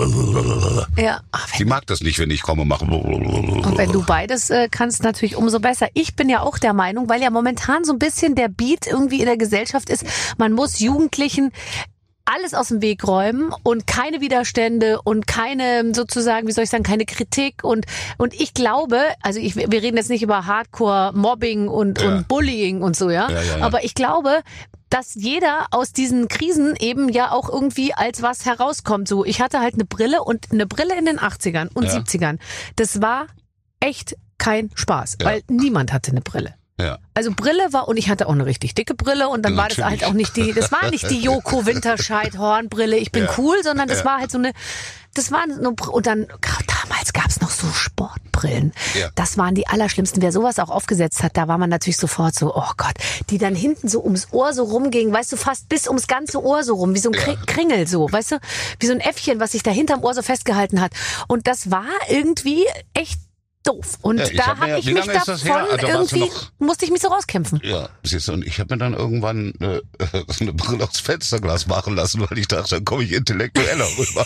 ja. Die mag das nicht, wenn ich komme, mache. Und wenn du beides äh, kannst, natürlich umso besser. Ich bin ja auch der Meinung, weil ja momentan so ein bisschen der Beat irgendwie in der Gesellschaft ist, man muss Jugendlichen alles aus dem Weg räumen und keine Widerstände und keine, sozusagen, wie soll ich sagen, keine Kritik und und ich glaube, also ich, wir reden jetzt nicht über Hardcore-Mobbing und, ja. und Bullying und so, ja? Ja, ja, ja, aber ich glaube, dass jeder aus diesen Krisen eben ja auch irgendwie als was herauskommt. So, ich hatte halt eine Brille und eine Brille in den achtzigern und ja. siebzigern. Das war echt kein Spaß, ja. weil niemand hatte eine Brille. Ja. Also Brille war, und ich hatte auch eine richtig dicke Brille und dann Natürlich. war das halt auch nicht die, das war nicht die Joko Winterscheid Hornbrille, ich bin ja. cool, sondern das ja. war halt so eine, das war nur, und dann, damals gab's noch so Sportbrillen. Ja. Das waren die allerschlimmsten. Wer sowas auch aufgesetzt hat, da war man natürlich sofort so, oh Gott, die dann hinten so ums Ohr so rumgingen, weißt du, fast bis ums ganze Ohr so rum, wie so ein ja. Kringel so, weißt du, wie so ein Äffchen, was sich da hinterm Ohr so festgehalten hat. Und das war irgendwie echt doof. Und ja, da habe hab ich mich davon also irgendwie, musste ich mich so rauskämpfen. Ja, siehst du, und ich habe mir dann irgendwann äh, eine Brille aufs Fensterglas machen lassen, weil ich dachte, dann komme ich intellektueller rüber.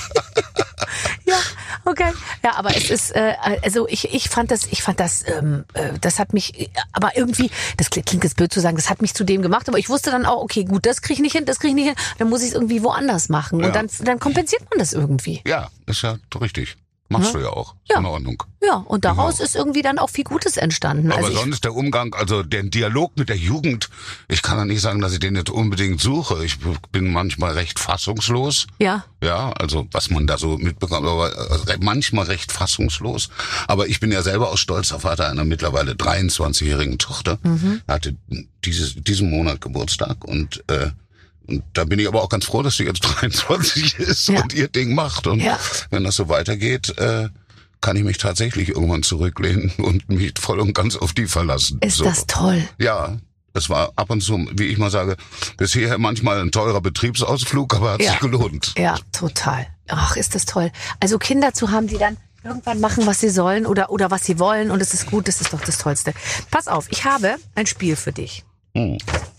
Ja, okay. Ja, aber es ist, äh, also ich ich fand das, ich fand das, ähm, äh, das hat mich, aber irgendwie, das klingt jetzt blöd zu sagen, das hat mich zu dem gemacht, aber ich wusste dann auch, okay, gut, das kriege ich nicht hin, das kriege ich nicht hin, dann muss ich es irgendwie woanders machen. Und ja. dann, dann kompensiert man das irgendwie. Ja, ist ja richtig. Machst ja. du ja auch. Ja. In Ordnung. Ja, und daraus genau. ist irgendwie dann auch viel Gutes entstanden. Aber also sonst der Umgang, also der Dialog mit der Jugend, ich kann ja nicht sagen, dass ich den jetzt unbedingt suche. Ich bin manchmal recht fassungslos. Ja. Ja, also was man da so mitbekommt, aber manchmal recht fassungslos. Aber ich bin ja selber auch stolzer Vater einer mittlerweile dreiundzwanzigjährigen Tochter. Mhm. Hatte dieses, diesen Monat Geburtstag und äh, Und da bin ich aber auch ganz froh, dass sie jetzt dreiundzwanzig ist ja. und ihr Ding macht. Und ja. wenn das so weitergeht, äh, kann ich mich tatsächlich irgendwann zurücklehnen und mich voll und ganz auf die verlassen. Ist so. Das toll? Ja, es war ab und zu, wie ich mal sage, bisher manchmal ein teurer Betriebsausflug, aber hat ja. sich gelohnt. Ja, total. Ach, ist das toll. Also Kinder zu haben, die dann irgendwann machen, was sie sollen oder oder was sie wollen und es ist gut, das ist doch das Tollste. Pass auf, ich habe ein Spiel für dich. Hm.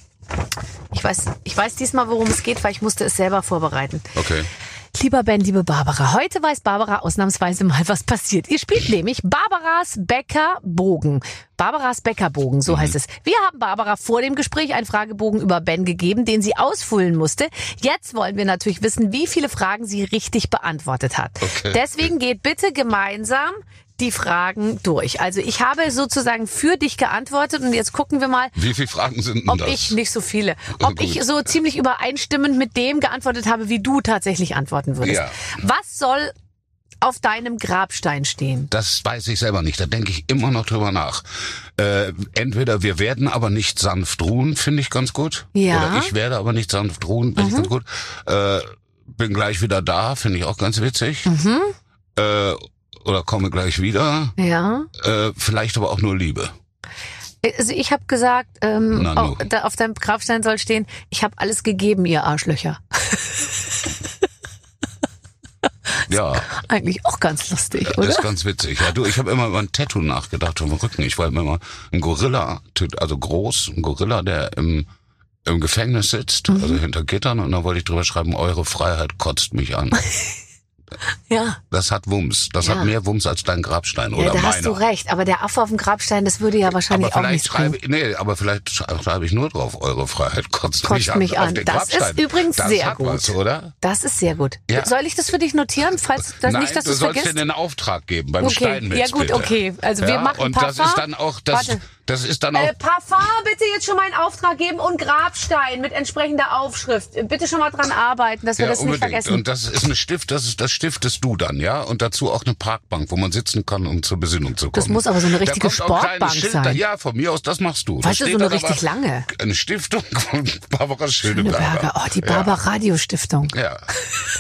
Ich weiß, ich weiß diesmal, worum es geht, weil ich musste es selber vorbereiten. Okay. Lieber Ben, liebe Barbara, heute weiß Barbara ausnahmsweise mal, was passiert. Ihr spielt nämlich Barbaras Bäckerbogen. Barbaras Bäckerbogen, so mhm. heißt es. Wir haben Barbara vor dem Gespräch einen Fragebogen über Ben gegeben, den sie ausfüllen musste. Jetzt wollen wir natürlich wissen, wie viele Fragen sie richtig beantwortet hat. Okay. Deswegen geht bitte gemeinsam die Fragen durch. Also ich habe sozusagen für dich geantwortet und jetzt gucken wir mal, wie viele Fragen sind denn ob das? ich nicht so viele, ob Gut. ich so ziemlich übereinstimmend mit dem geantwortet habe, wie du tatsächlich antworten würdest. Ja. Was soll auf deinem Grabstein stehen? Das weiß ich selber nicht. Da denke ich immer noch drüber nach. Äh, entweder wir werden aber nicht sanft ruhen, finde ich ganz gut. Ja. Oder ich werde aber nicht sanft ruhen, finde mhm. ich ganz gut. Äh, bin gleich wieder da, finde ich auch ganz witzig. Mhm. Äh, Oder komme gleich wieder. Ja. Äh, vielleicht aber auch nur Liebe. Also ich habe gesagt, ähm, auf, da auf deinem Grabstein soll stehen, ich habe alles gegeben, ihr Arschlöcher. Ja. Eigentlich auch ganz lustig, ja, oder? Das ist ganz witzig. Ja, du, ich habe immer über ein Tattoo nachgedacht vom Rücken. Ich wollte mir mal ein Gorilla, also groß, ein Gorilla, der im, im Gefängnis sitzt, mhm. also hinter Gittern, und da wollte ich drüber schreiben, eure Freiheit kotzt mich an. Ja. Das hat Wumms. Das ja. hat mehr Wumms als dein Grabstein, ja, oder da meiner. hast du recht. Aber der Affe auf dem Grabstein, das würde ja wahrscheinlich aber auch nicht schreibe, Nee, aber vielleicht schreibe ich nur drauf, eure Freiheit kotzt, kotzt mich an. Mich an. Das Grabstein. Ist übrigens das sehr hat gut. Was, oder? Das ist sehr gut. Ja. Soll ich das für dich notieren, falls das Nein, nicht, dass du du es vergisst? Du sollst dir einen Auftrag geben beim okay. Steinmetz, Ja gut, bitte. okay. Also wir ja, machen und Parfum. das ist dann auch das. Warte. Das ist dann auch. Äh, Parfum, bitte jetzt schon mal einen Auftrag geben und Grabstein mit entsprechender Aufschrift. Bitte schon mal dran arbeiten, dass wir ja, das unbedingt. nicht vergessen. Und das ist eine Stift, das ist das stiftest du dann, ja? Und dazu auch eine Parkbank, wo man sitzen kann, um zur Besinnung zu kommen. Das muss aber so eine richtige Sportbank sein. Ja, von mir aus, das machst du. Weißt du, so eine richtig lange. Eine Stiftung von Barbara Schöneberger. Schöneberger. Oh, die Barbara Radio Stiftung. Ja.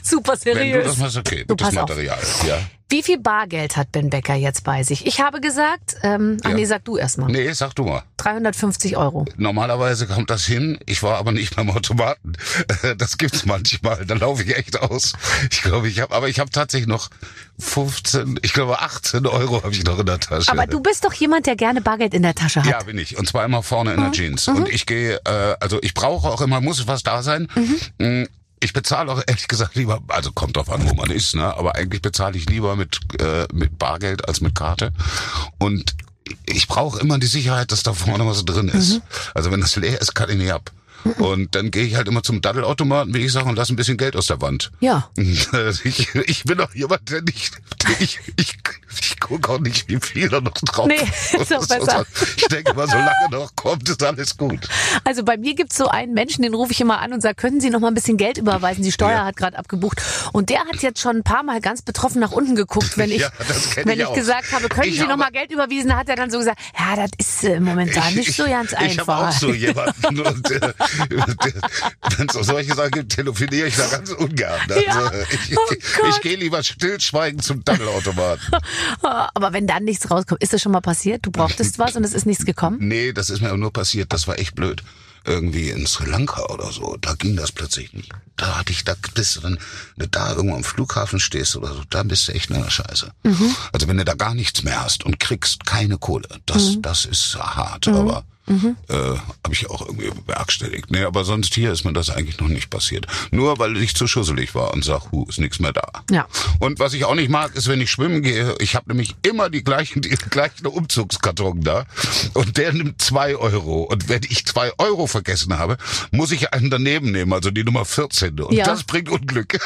super seriös. Wenn du das machst, okay, du, gutes Material. Auf. Ja. Wie viel Bargeld hat Ben Becker jetzt bei sich? Ich habe gesagt, ähm, ach ja. nee, sag du erst mal. Nee, sag du mal. dreihundertfünfzig Euro. Normalerweise kommt das hin. Ich war aber nicht beim Automaten. Das gibt's manchmal. Da laufe ich echt aus. Ich glaube, ich habe, aber ich habe tatsächlich noch fünfzehn, ich glaube achtzehn Euro habe ich noch in der Tasche. Aber du bist doch jemand, der gerne Bargeld in der Tasche hat. Ja, bin ich. Und zwar immer vorne in mhm. der Jeans. Mhm. Und ich gehe, äh, also ich brauche auch immer, muss was da sein. Mhm. Ich bezahle auch ehrlich gesagt lieber, also kommt drauf an, wo man ist, ne? Aber eigentlich bezahle ich lieber mit äh, mit Bargeld als mit Karte. Und ich brauche immer die Sicherheit, dass da vorne was drin ist. Mhm. Also wenn das leer ist, kann ich nicht ab. Und dann gehe ich halt immer zum Daddelautomaten, wie ich sage, und lasse ein bisschen Geld aus der Wand. Ja. Ich, ich bin auch jemand, der nicht, ich, ich, ich gucke auch nicht, wie viel da noch drauf nee, ist auch besser. Ich denke mal, solange noch kommt, ist alles gut. Also bei mir gibt's so einen Menschen, den rufe ich immer an und sage, können Sie noch mal ein bisschen Geld überweisen? Die Steuer ja. hat gerade abgebucht. Und der hat jetzt schon ein paar Mal ganz betroffen nach unten geguckt, wenn ich, ja, wenn ich, ich gesagt habe, können ich Sie noch mal Geld überwiesen? Hat er dann so gesagt, ja, das ist äh, momentan ich, nicht so ganz ich, einfach. Ich habe auch so jemanden und äh, wenn es solche Sachen gibt, telefoniere ich da ganz ungern. Also, ja. ich, oh ich, ich gehe lieber stillschweigend zum Daddelautomaten. Aber wenn dann nichts rauskommt, ist das schon mal passiert? Du brauchtest was und es ist nichts gekommen? Nee, das ist mir nur passiert, das war echt blöd. Irgendwie in Sri Lanka oder so, da ging das plötzlich nicht. Da hatte ich, da bist du dann, wenn du da irgendwo am Flughafen stehst oder so, da bist du echt in der Scheiße. Mhm. Also wenn du da gar nichts mehr hast und kriegst keine Kohle, das, mhm. das ist hart, mhm. aber Mhm. Äh, habe ich auch irgendwie bewerkstelligt. Nee, aber sonst hier ist mir das eigentlich noch nicht passiert. Nur weil ich zu schusselig war und sag, hu, ist nichts mehr da. Ja. Und was ich auch nicht mag, ist, wenn ich schwimmen gehe, ich habe nämlich immer die gleichen, die gleichen Umzugskarton da und der nimmt zwei Euro. Und wenn ich zwei Euro vergessen habe, muss ich einen daneben nehmen, also die Nummer vierzehn. Und ja. das bringt Unglück.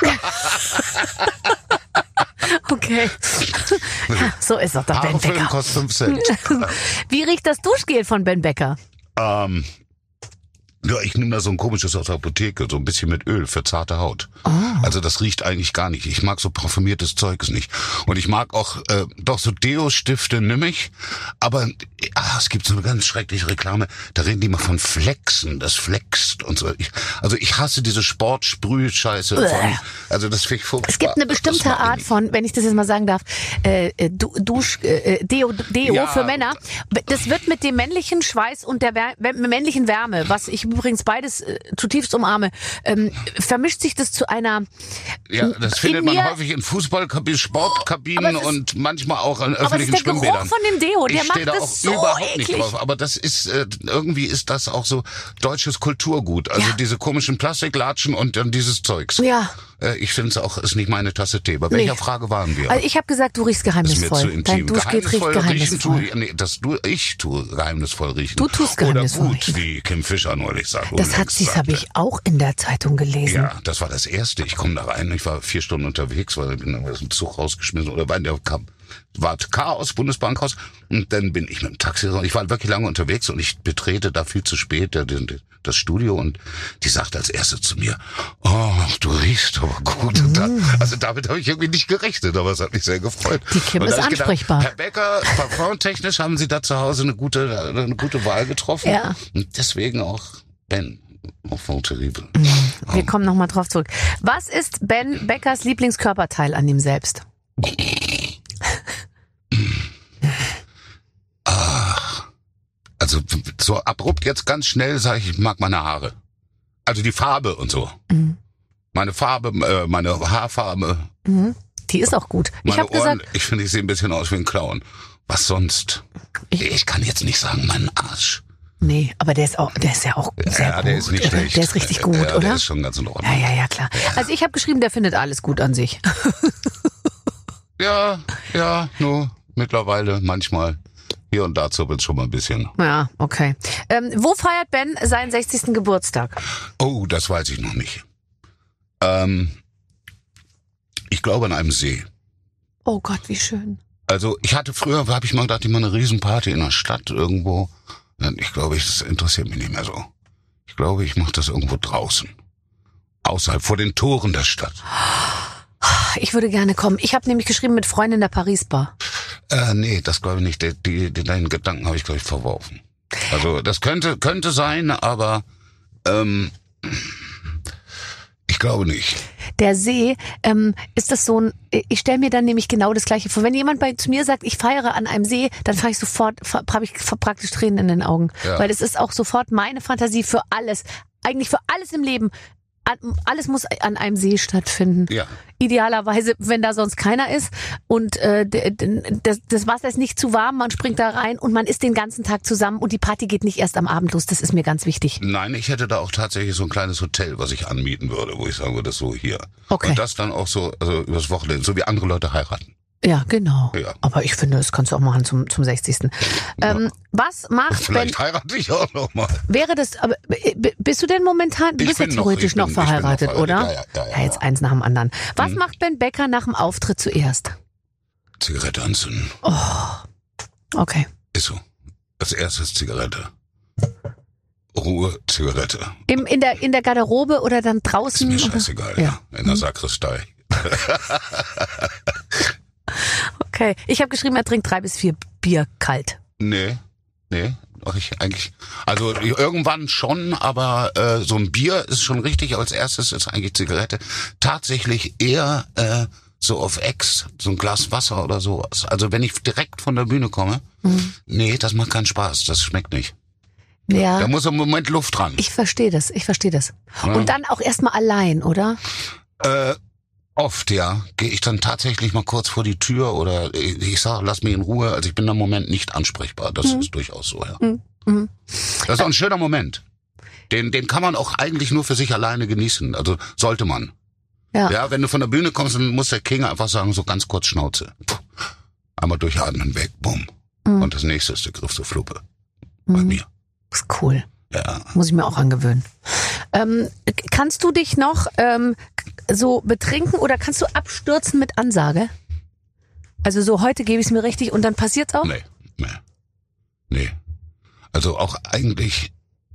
Okay. So ist doch der Ben Becker. Kostet fünf Cent. Wie riecht das Duschgel von Ben Becker? Ähm, ja, ich nehme da so ein komisches aus der Apotheke, so ein bisschen mit Öl für zarte Haut. Oh. Also das riecht eigentlich gar nicht. Ich mag so parfümiertes Zeugs nicht. Und ich mag auch, äh, doch so Deo-Stifte nehme ich, aber ach, es gibt so eine ganz schreckliche Reklame, da reden die mal von Flexen, das flext und so. Ich, also ich hasse diese Sportsprüh-Scheiße von, also das finde ich furchtbar. Es gibt eine bestimmte Art von, wenn ich das jetzt mal sagen darf, äh, Dusch, äh, Deo, Deo ja. für Männer. Das wird mit dem männlichen Schweiß und der Wär- männlichen Wärme, was ich übrigens beides äh, zutiefst umarme, ähm, vermischt sich das zu einer... Ja, das findet man häufig in Fußballkabinen, Sportkabinen oh, und manchmal auch in öffentlichen Schwimmbädern. Aber es ist der Geruch von dem Deo, der ich macht da das auch so überhaupt eklig. nicht drauf. Aber das ist, äh, irgendwie ist das auch so deutsches Kulturgut. Also ja. diese komischen Plastiklatschen und dann dieses Zeugs. Ja. Äh, ich finde es auch, ist nicht meine Tasse Tee. Bei welcher nee. Frage waren wir? Also ich habe gesagt, du riechst geheimnisvoll. Das ist mir zu intim. Dein Duschgel riecht geheimnisvoll. Riechen, tu, nee, das du, ich tue geheimnisvoll riechen. Du tust geheimnisvoll Oder gut, wie Kim Fischer neulich sagt. Das hat sie, habe ich auch in der Zeitung gelesen. Ja, das war das Erste. Ich komme da rein, ich war vier Stunden unterwegs, weil ich bin aus dem Zug rausgeschmissen oder war in der kam, war Chaos, Bundesbahnchaos und dann bin ich mit dem Taxi, ich war wirklich lange unterwegs und ich betrete da viel zu spät das Studio und die sagt als Erste zu mir, oh, du riechst aber gut. Mm. Und dann, also damit habe ich irgendwie nicht gerechnet, aber es hat mich sehr gefreut. Die Kim ist ansprechbar. Gedacht, Herr Becker, parfumtechnisch haben Sie da zu Hause eine gute, eine gute Wahl getroffen. Ja. Und deswegen auch Ben. Enfant terrible. Wir oh. kommen nochmal drauf zurück. Was ist Ben Beckers Lieblingskörperteil an ihm selbst? Ach, also so abrupt jetzt ganz schnell sage ich, ich mag meine Haare. Also die Farbe und so. Mhm. Meine Farbe, äh, meine Haarfarbe. Mhm. Die ist auch gut. Meine ich habe Ohren, gesagt, ich finde, ich sehe ein bisschen aus wie ein Clown. Was sonst? Ich, ich kann jetzt nicht sagen, meinen Arsch. Nee, aber der ist auch, der ist ja auch sehr ja, gut. der ist nicht schlecht. Der ist richtig gut, ja, oder? Der ist schon ganz in Ordnung. Ja, ja, ja, klar. Ja. Also ich habe geschrieben, der findet alles gut an sich. ja, ja, nur mittlerweile manchmal. Hier und da zuppelt schon mal ein bisschen. Ja, okay. Ähm, wo feiert Ben seinen sechzigsten Geburtstag? Oh, das weiß ich noch nicht. Ähm, ich glaube an einem See. Oh Gott, wie schön. Also ich hatte früher, habe ich mal gedacht, ich mache eine Riesenparty in der Stadt irgendwo. Ich glaube, das interessiert mich nicht mehr so. Ich glaube, ich mache das irgendwo draußen. Außerhalb, vor den Toren der Stadt. Ich würde gerne kommen. Ich habe nämlich geschrieben mit Freunden in der Paris-Bar. Äh, nee, das glaube ich nicht. Die, die, die, deinen Gedanken habe ich, glaube ich, verworfen. Also das könnte könnte sein, aber ähm, ich glaube nicht. der See, ähm, ist das so ein, ich stelle mir dann nämlich genau das Gleiche vor. Wenn jemand bei zu mir sagt, ich feiere an einem See, dann fange ich sofort, habe ich praktisch Tränen in den Augen. Ja. Weil es ist auch sofort meine Fantasie für alles. Eigentlich für alles im Leben. Alles muss an einem See stattfinden. Ja. Idealerweise, wenn da sonst keiner ist und äh, das, das Wasser ist nicht zu warm, man springt da rein und man ist den ganzen Tag zusammen und die Party geht nicht erst am Abend los. Das ist mir ganz wichtig. Nein, ich hätte da auch tatsächlich so ein kleines Hotel, was ich anmieten würde, wo ich sagen würde, so hier. Okay. Und das dann auch so, also übers Wochenende, so wie andere Leute heiraten. Ja, genau. Ja. Aber ich finde, das kannst du auch machen zum zum sechzigsten Ähm, was macht Vielleicht Ben, heirate ich auch noch mal. Wäre das, aber bist du denn momentan, du ich bist ja theoretisch noch, bin, noch verheiratet, noch oder? Ja, ja, ja, ja, ja, jetzt eins nach dem anderen. Was hm. macht Ben Becker nach dem Auftritt zuerst? Zigarette anzünden. Oh, okay. Ist so. Als erstes Zigarette. Ruhe, Zigarette. Im, in der in der Garderobe oder dann draußen? Ist mir scheißegal, ja. ja. In der Sakristei. Okay, ich habe geschrieben, er trinkt drei bis vier Bier kalt. Nee, nee, ach ich eigentlich, also irgendwann schon, aber äh, so ein Bier ist schon richtig. Als erstes ist eigentlich Zigarette. Tatsächlich eher äh, so auf Ex, so ein Glas Wasser oder sowas. Also wenn ich direkt von der Bühne komme, mhm. nee, das macht keinen Spaß, das schmeckt nicht. Ja. Da muss im Moment Luft dran. Ich verstehe das, ich verstehe das. Ja. Und dann auch erstmal allein, oder? Äh, Oft, ja. Gehe ich dann tatsächlich mal kurz vor die Tür oder ich sage, lass mich in Ruhe. Also ich bin im Moment nicht ansprechbar. Das mhm. ist durchaus so, ja. Mhm. Das ist auch ein schöner Moment. Den, den kann man auch eigentlich nur für sich alleine genießen. Also sollte man. Ja. Ja, wenn du von der Bühne kommst, dann muss der King einfach sagen, so ganz kurz Schnauze. Puh. Einmal durchatmen, weg, bumm. Mhm. Und das nächste ist der Griff zur Fluppe. Mhm. Bei mir. Das ist cool. Ja. Muss ich mir auch angewöhnen. Ähm, kannst du dich noch ähm, so betrinken oder kannst du abstürzen mit Ansage? Also so, heute gebe ich es mir richtig und dann passiert's auch? Nee, nee, nee. Also auch eigentlich,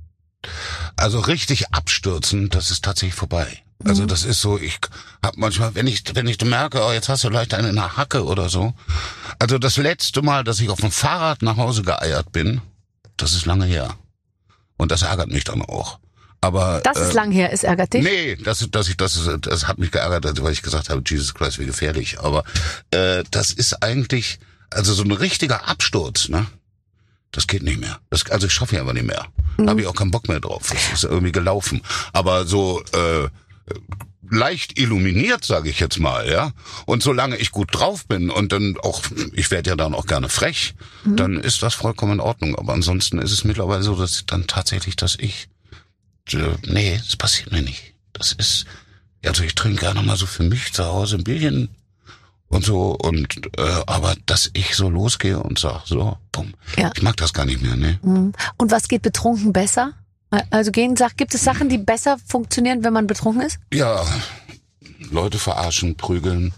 also richtig abstürzen, das ist tatsächlich vorbei. Also das ist so, ich hab manchmal, wenn ich wenn ich merke, oh, jetzt hast du leicht eine in der Hacke oder so. Also das letzte Mal, dass ich auf dem Fahrrad nach Hause geeiert bin, das ist lange her. Und das ärgert mich dann auch. Aber das ist äh, lang her, es ärgert dich? Nee, das, das, ich, das, das hat mich geärgert, weil ich gesagt habe, Jesus Christ, wie gefährlich. Aber äh, das ist eigentlich, also so ein richtiger Absturz, ne? Das geht nicht mehr. Das, also ich schaffe ja aber nicht mehr. Da mhm. habe ich auch keinen Bock mehr drauf. Das ist irgendwie gelaufen. Aber so äh, leicht illuminiert, sage ich jetzt mal, ja. Und solange ich gut drauf bin und dann auch, ich werde ja dann auch gerne frech, mhm. dann ist das vollkommen in Ordnung. Aber ansonsten ist es mittlerweile so, dass dann tatsächlich, dass ich, äh, nee, das passiert mir nicht. Das ist, also ich trinke gerne mal so für mich zu Hause ein Bierchen und so und, äh, aber dass ich so losgehe und sag, so, bumm, ja. Ich mag das gar nicht mehr, ne. Mhm. Und was geht betrunken besser? Also gehen, sag, gibt es Sachen, die besser funktionieren, wenn man betrunken ist? Ja, Leute verarschen, prügeln.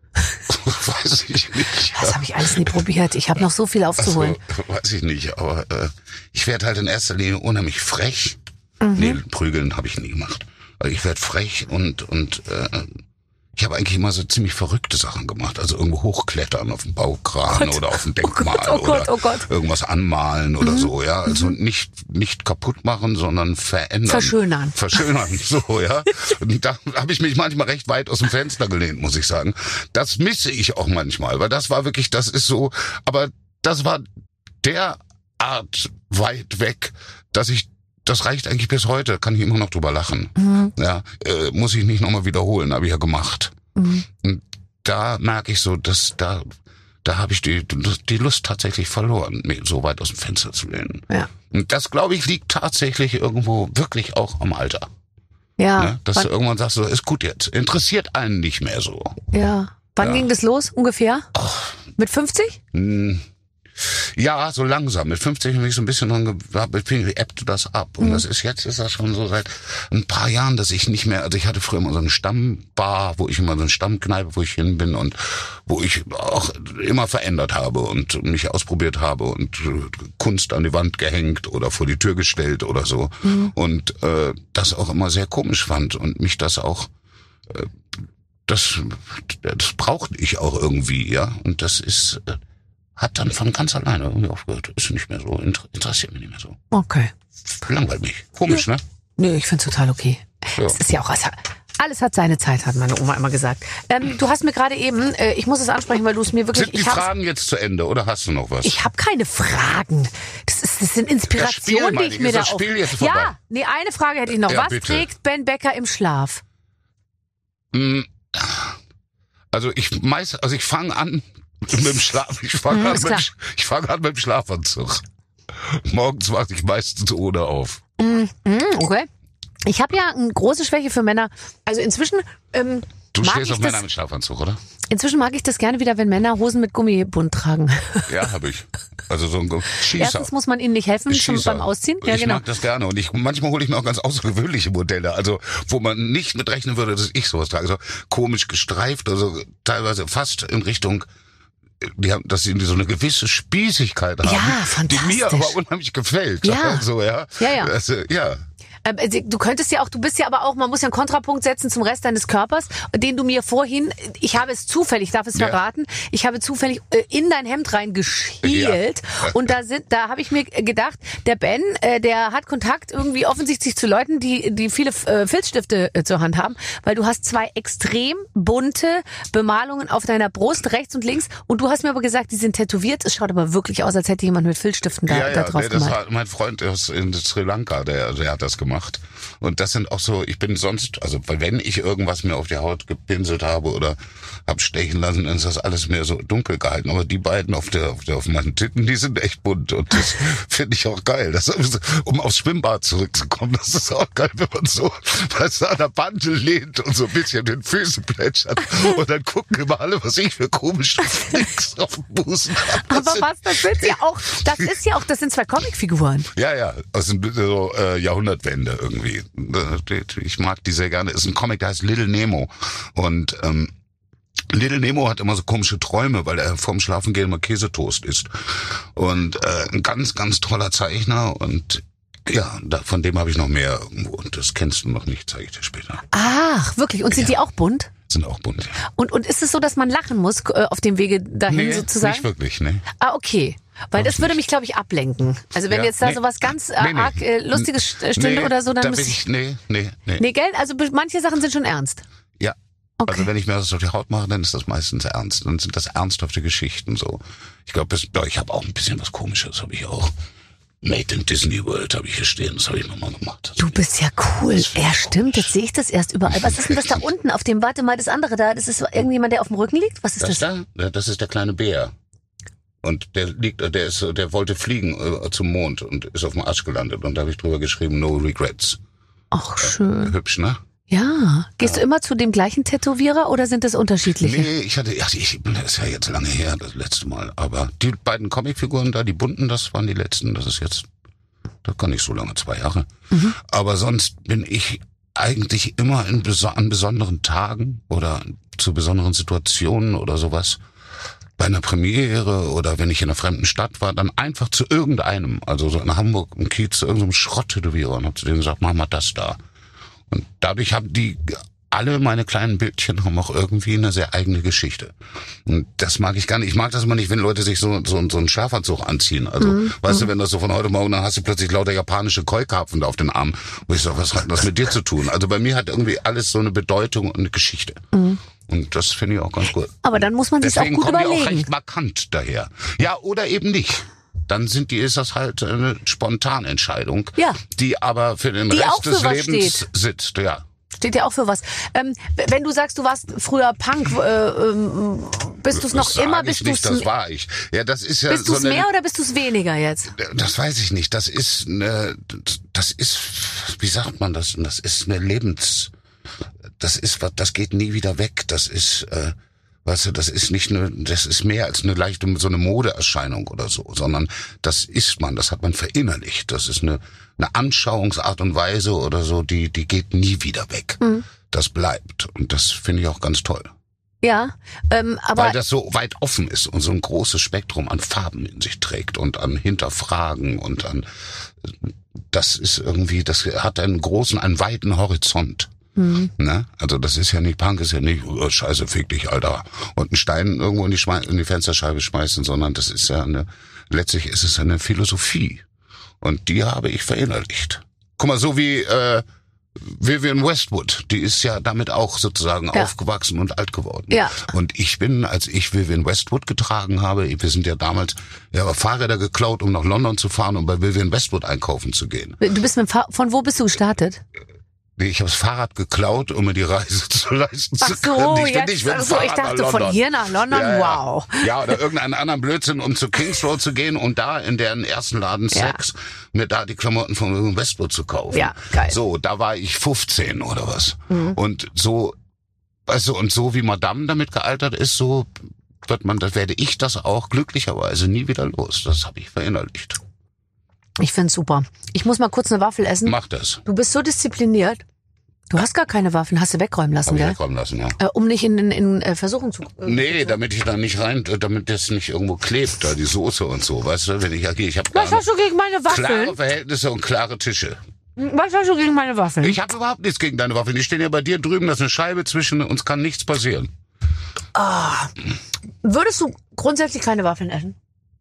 Weiß ich nicht. Das habe ich alles nie probiert. Ich habe noch so viel aufzuholen. Also, weiß ich nicht, aber äh, ich werde halt in erster Linie unheimlich frech. Mhm. Nee, prügeln habe ich nie gemacht. Also ich werde frech und und äh, ich habe eigentlich immer so ziemlich verrückte Sachen gemacht. Also irgendwo hochklettern auf dem Baukran oh oder auf dem Denkmal oh Gott, oh Gott, oh Gott. Oder irgendwas anmalen oder mhm. so, ja. Also mhm. nicht nicht kaputt machen, sondern verändern. Verschönern. Verschönern, so, ja. Und da habe ich mich manchmal recht weit aus dem Fenster gelehnt, muss ich sagen. Das misse ich auch manchmal, weil das war wirklich, das ist so, aber das war derart weit weg, dass ich das reicht eigentlich bis heute, kann ich immer noch drüber lachen. Mhm. Ja, äh, muss ich nicht nochmal wiederholen, habe ich ja gemacht. Mhm. Und da merke ich so, dass da, da habe ich die, die Lust tatsächlich verloren, mich so weit aus dem Fenster zu lehnen. Ja. Und das, glaube ich, liegt tatsächlich irgendwo wirklich auch am Alter. Ja. Ne? Dass du irgendwann sagst, so, ist gut jetzt, interessiert einen nicht mehr so. Ja. Wann ja. ging das los, ungefähr? Oh. Mit fünfzig? Hm. Ja, so langsam. Mit fünfzig habe ich so ein bisschen dran gehabt, ebbte das ab. Und mhm. das ist jetzt, ist das schon so seit ein paar Jahren, dass ich nicht mehr, also ich hatte früher immer so eine Stammbar, wo ich immer so eine Stammkneipe, wo ich hin bin und wo ich auch immer verändert habe und mich ausprobiert habe und Kunst an die Wand gehängt oder vor die Tür gestellt oder so. Mhm. Und äh, das auch immer sehr komisch fand und mich das auch, äh, das, das brauchte ich auch irgendwie, ja. Und das ist... Äh, hat dann von ganz alleine irgendwie aufgehört. Ist nicht mehr so, interessiert mich nicht mehr so. Okay. Langweilt mich. Komisch, ja. ne? Nö, ich find's total okay. Ja. Es ist ja auch, also, Alles hat seine Zeit, hat meine Oma immer gesagt. Ähm, du hast mir gerade eben, äh, ich muss es ansprechen, weil du es mir wirklich... Sind die Fragen jetzt zu Ende oder hast du noch was? Ich habe keine Fragen. Das, ist, das sind Inspirationen, die ich mir da auf... Spiel jetzt vorbei? Ja, nee, eine Frage hätte ich noch. Ja, was bitte. trägt Ben Becker im Schlaf? Also ich meist, also ich fange an mit dem Schlaf. Ich fange Mhm, an, ist mit, klar. ich fange an mit dem Schlafanzug. Morgens wache ich meistens ohne auf. Mhm, okay. Ich habe ja eine große Schwäche für Männer. Also inzwischen ähm, Du mag stehst ich auf Männer das, mit Schlafanzug, oder? inzwischen mag ich das gerne wieder, wenn Männer Hosen mit Gummibund tragen. Ja, habe ich. Also so ein Schießer. Erstens muss man ihnen nicht helfen schon Schießer. beim Ausziehen. Ja, ich genau. mag das gerne und ich manchmal hole ich mir auch ganz außergewöhnliche Modelle, also wo man nicht mit rechnen würde, dass ich sowas trage. Also komisch gestreift, also teilweise fast in Richtung, die haben, dass sie so eine gewisse Spießigkeit haben, Ja, die fantastisch. mir aber unheimlich gefällt. Ja. So, ja. Ja, ja. Also, ja. Ähm, Du könntest ja auch, du bist ja aber auch, man muss ja einen Kontrapunkt setzen zum Rest deines Körpers, den du mir vorhin, ich habe es zufällig, ich darf es Ja. verraten, ich habe zufällig äh, in dein Hemd reingeschielt Ja. und da sind, da habe ich mir gedacht, der Ben, äh, der hat Kontakt irgendwie offensichtlich zu Leuten, die die viele äh, Filzstifte äh, zur Hand haben, weil du hast zwei extrem bunte Bemalungen auf deiner Brust, rechts und links, und du hast mir aber gesagt, die sind tätowiert, es schaut aber wirklich aus, als hätte jemand mit Filzstiften da, ja, da ja, drauf nee, das gemalt. war mein Freund aus in Sri Lanka, der, der hat das gemacht. Und das sind auch so, ich bin sonst, also wenn ich irgendwas mir auf die Haut gepinselt habe oder hab stechen lassen, dann ist das alles mehr so dunkel gehalten. Aber die beiden auf der, auf der, auf meinen Titten, die sind echt bunt. Und das finde ich auch geil. Das, um aufs Schwimmbad zurückzukommen, das ist auch geil, wenn man so, weißt du, an der Bande lehnt und so ein bisschen den Füßen plätschert. Und dann gucken immer alle, was ich für komische Flicks auf dem Busen habe. Aber was, das sind ja auch, das ist ja auch, das sind zwei Comicfiguren. Ja, ja, aus dem so, äh, Jahrhundertwende irgendwie. Ich mag die sehr gerne. Ist ein Comic, der heißt Little Nemo. Und ähm, Little Nemo hat immer so komische Träume, weil er vorm Schlafengehen immer Käsetoast isst. Und äh, ein ganz, ganz toller Zeichner. Und ja, da, von dem habe ich noch mehr irgendwo. Und das kennst du noch nicht, zeige ich dir später. Ach, wirklich? Und sind die auch bunt? Sind auch bunt, ja. Und, und ist es so, dass man lachen muss äh, auf dem Wege dahin Nee, sozusagen? nicht wirklich, ne. Ah, okay. Weil das würde mich, glaube ich, ablenken. Also wenn Ja, jetzt da nee. sowas ganz äh, Nee, nee. arg äh, Lustiges st- stünde Nee, oder so, dann da müsste bin ich... ich, nee, nee, nee. Nee, gell? Also be- manche Sachen sind schon ernst. Ja. Okay. Also wenn ich mir das auf die Haut mache, dann ist das meistens ernst. Dann sind das ernsthafte Geschichten so. Ich glaube, ich habe auch ein bisschen was Komisches, habe ich auch. Made in Disney World habe ich hier stehen, das habe ich nochmal gemacht. Du bist ja cool. Ja, stimmt, jetzt sehe ich das erst überall. Was ist denn das da unten auf dem, warte mal, das andere da? Das ist irgendjemand, der auf dem Rücken liegt? Was ist Das das? da, das ist der kleine Bär. Und der liegt, der ist, der wollte fliegen äh, zum Mond und ist auf dem Arsch gelandet. Und da habe ich drüber geschrieben, no regrets. Ach, schön. Hübsch, ne? Ja. Gehst du immer zu dem gleichen Tätowierer oder sind das unterschiedliche? Nee, ich hatte, ja, ich, das ist ja jetzt lange her, das letzte Mal. Aber die beiden Comicfiguren da, die bunten, das waren die letzten. Das ist jetzt, das kann nicht so lange, zwei Jahre. Mhm. Aber sonst bin ich eigentlich immer in, an besonderen Tagen oder zu besonderen Situationen oder sowas. Bei einer Premiere oder wenn ich in einer fremden Stadt war, dann einfach zu irgendeinem, also so in Hamburg, im Kiez, zu irgendeinem Schrott-Tätowierer und hab zu denen gesagt, mach mal das da. Und dadurch haben die, alle meine kleinen Bildchen haben auch irgendwie eine sehr eigene Geschichte. Und das mag ich gar nicht. Ich mag das immer nicht, wenn Leute sich so, so, so einen Schafanzug anziehen. Also, mhm. weißt du, wenn das so von heute Morgen, dann hast du plötzlich lauter japanische Keukarpfen da auf den Armen. Wo ich sage, was hat das mit dir zu tun? Also bei mir hat irgendwie alles so eine Bedeutung und eine Geschichte. Mhm. Und das finde ich auch ganz gut. Aber dann muss man sich auch gut Deswegen kommen überlegen. die auch recht markant daher. Ja, oder eben nicht. Dann sind die, ist das halt eine Spontanentscheidung, ja. die aber für den die Rest auch für des was Lebens steht. sitzt. Ja. Steht ja auch für was. Ähm, wenn du sagst, du warst früher Punk, äh, ähm, bist du es noch das immer? Sag Bist ich nicht, du's das war ich. Ja, das ist ja bist so du es eine, mehr oder bist du es weniger jetzt? Das weiß ich nicht. Das ist eine, das ist, wie sagt man das? Das ist eine Lebens, das ist was, das geht nie wieder weg. Das ist, äh, weißt du, das ist nicht eine, das ist mehr als eine leichte, so eine Modeerscheinung oder so, sondern das ist man, das hat man verinnerlicht. Das ist eine, eine Anschauungsart und Weise oder so, die, die geht nie wieder weg. Mhm. Das bleibt. Und das finde ich auch ganz toll. Ja, ähm, aber... Weil das so weit offen ist und so ein großes Spektrum an Farben in sich trägt und an Hinterfragen und an, das ist irgendwie, das hat einen großen, einen weiten Horizont. Mhm. Ne? Also das ist ja nicht, Punk ist ja nicht, oh, scheiße, fick dich, Alter, und einen Stein irgendwo in die, Schme- in die Fensterscheibe schmeißen, sondern das ist ja eine, letztlich ist es eine Philosophie. Und die habe ich verinnerlicht. Guck mal, so wie, äh, Vivienne Westwood, die ist ja damit auch sozusagen ja. aufgewachsen und alt geworden. Ja. Und ich bin, als ich Vivienne Westwood getragen habe, wir sind ja damals ja, Fahrräder geklaut, um nach London zu fahren, um bei Vivienne Westwood einkaufen zu gehen. Du bist mit Fahr- von wo bist du gestartet? Ich habe das Fahrrad geklaut, um mir die Reise zu leisten Ach zu so, können. Ich, bin jetzt, nicht mit dem also, ich dachte von hier nach London, ja, ja. wow. Ja, oder irgendeinen anderen Blödsinn, um zu Kings Road zu gehen und da in deren ersten Laden Sex ja. mir da die Klamotten von Westwood zu kaufen. Ja, geil. So, da war ich fünfzehn oder was. Mhm. Und so, also und so wie Madame damit gealtert ist, so wird man, das werde ich das auch glücklicherweise nie wieder los. Das habe ich verinnerlicht. Ich find's super. Ich muss mal kurz eine Waffel essen. Mach das. Du bist so diszipliniert. Du hast gar keine Waffen, hast du wegräumen lassen, Hab ich gell? wegräumen lassen, ja. Äh, um nicht in, in, in äh, Versuchung zu... Äh, nee, damit ich da nicht rein, damit das nicht irgendwo klebt, da die Soße und so, weißt du, wenn ich okay, ich habe Was hast du gegen meine Waffeln? Klare Verhältnisse und klare Tische. Was hast du gegen meine Waffeln? Ich habe überhaupt nichts gegen deine Waffeln. Die stehen ja bei dir drüben, da ist eine Scheibe zwischen uns, kann nichts passieren. Ah. Würdest du grundsätzlich keine Waffeln essen?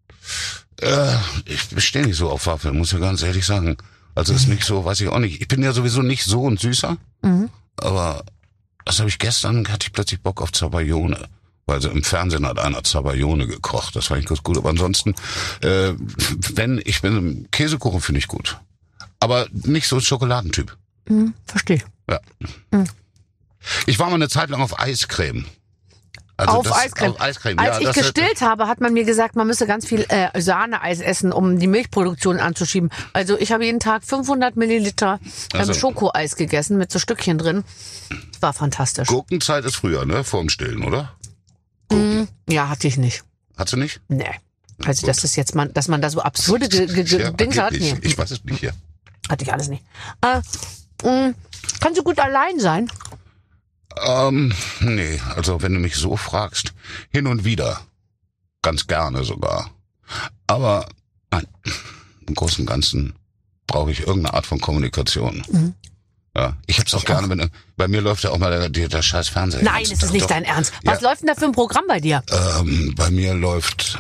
Äh, ich stehe nicht so auf Waffeln, muss ich ganz ehrlich sagen. Also ist nicht so, weiß ich auch nicht. Ich bin ja sowieso nicht so ein Süßer. Mhm. Aber das habe ich gestern, hatte ich plötzlich Bock auf Zabayone. Weil so im Fernsehen hat einer Zabayone gekocht. Das fand ich ganz gut. Aber ansonsten, äh, wenn, ich bin, Käsekuchen finde ich gut. Aber nicht so ein Schokoladentyp. Mhm, verstehe. Ja. Mhm. Ich war mal eine Zeit lang auf Eiscreme. Also auf, das, Eiscreme. auf Eiscreme. Als ja, ich das gestillt habe, hat man mir gesagt, man müsse ganz viel äh, Sahneeis essen, um die Milchproduktion anzuschieben. Also ich habe jeden Tag fünfhundert Milliliter ähm, also. Schokoeis gegessen mit so Stückchen drin. Das war fantastisch. Gurkenzeit ist früher, ne? Vorm Stillen, oder? Mm, ja, hatte ich nicht. Hat du nicht? Nee. Also das ist jetzt man, dass man da so absurde ge- ge- ja, Dinge hat. Nee. Ich weiß es nicht hier. Hatte ich alles nicht. Äh, mh, kannst du gut allein sein? Ähm, nee, also wenn du mich so fragst, hin und wieder. Ganz gerne sogar. Aber nein, im Großen und Ganzen brauche ich irgendeine Art von Kommunikation. Mhm. Ja, ich hab's auch ich gerne, auch. Wenn, bei mir läuft ja auch mal der, der, der scheiß Fernseher. Nein, es ist nicht doch. Dein Ernst. Was ja. läuft denn da für ein Programm bei dir? Ähm, bei mir läuft,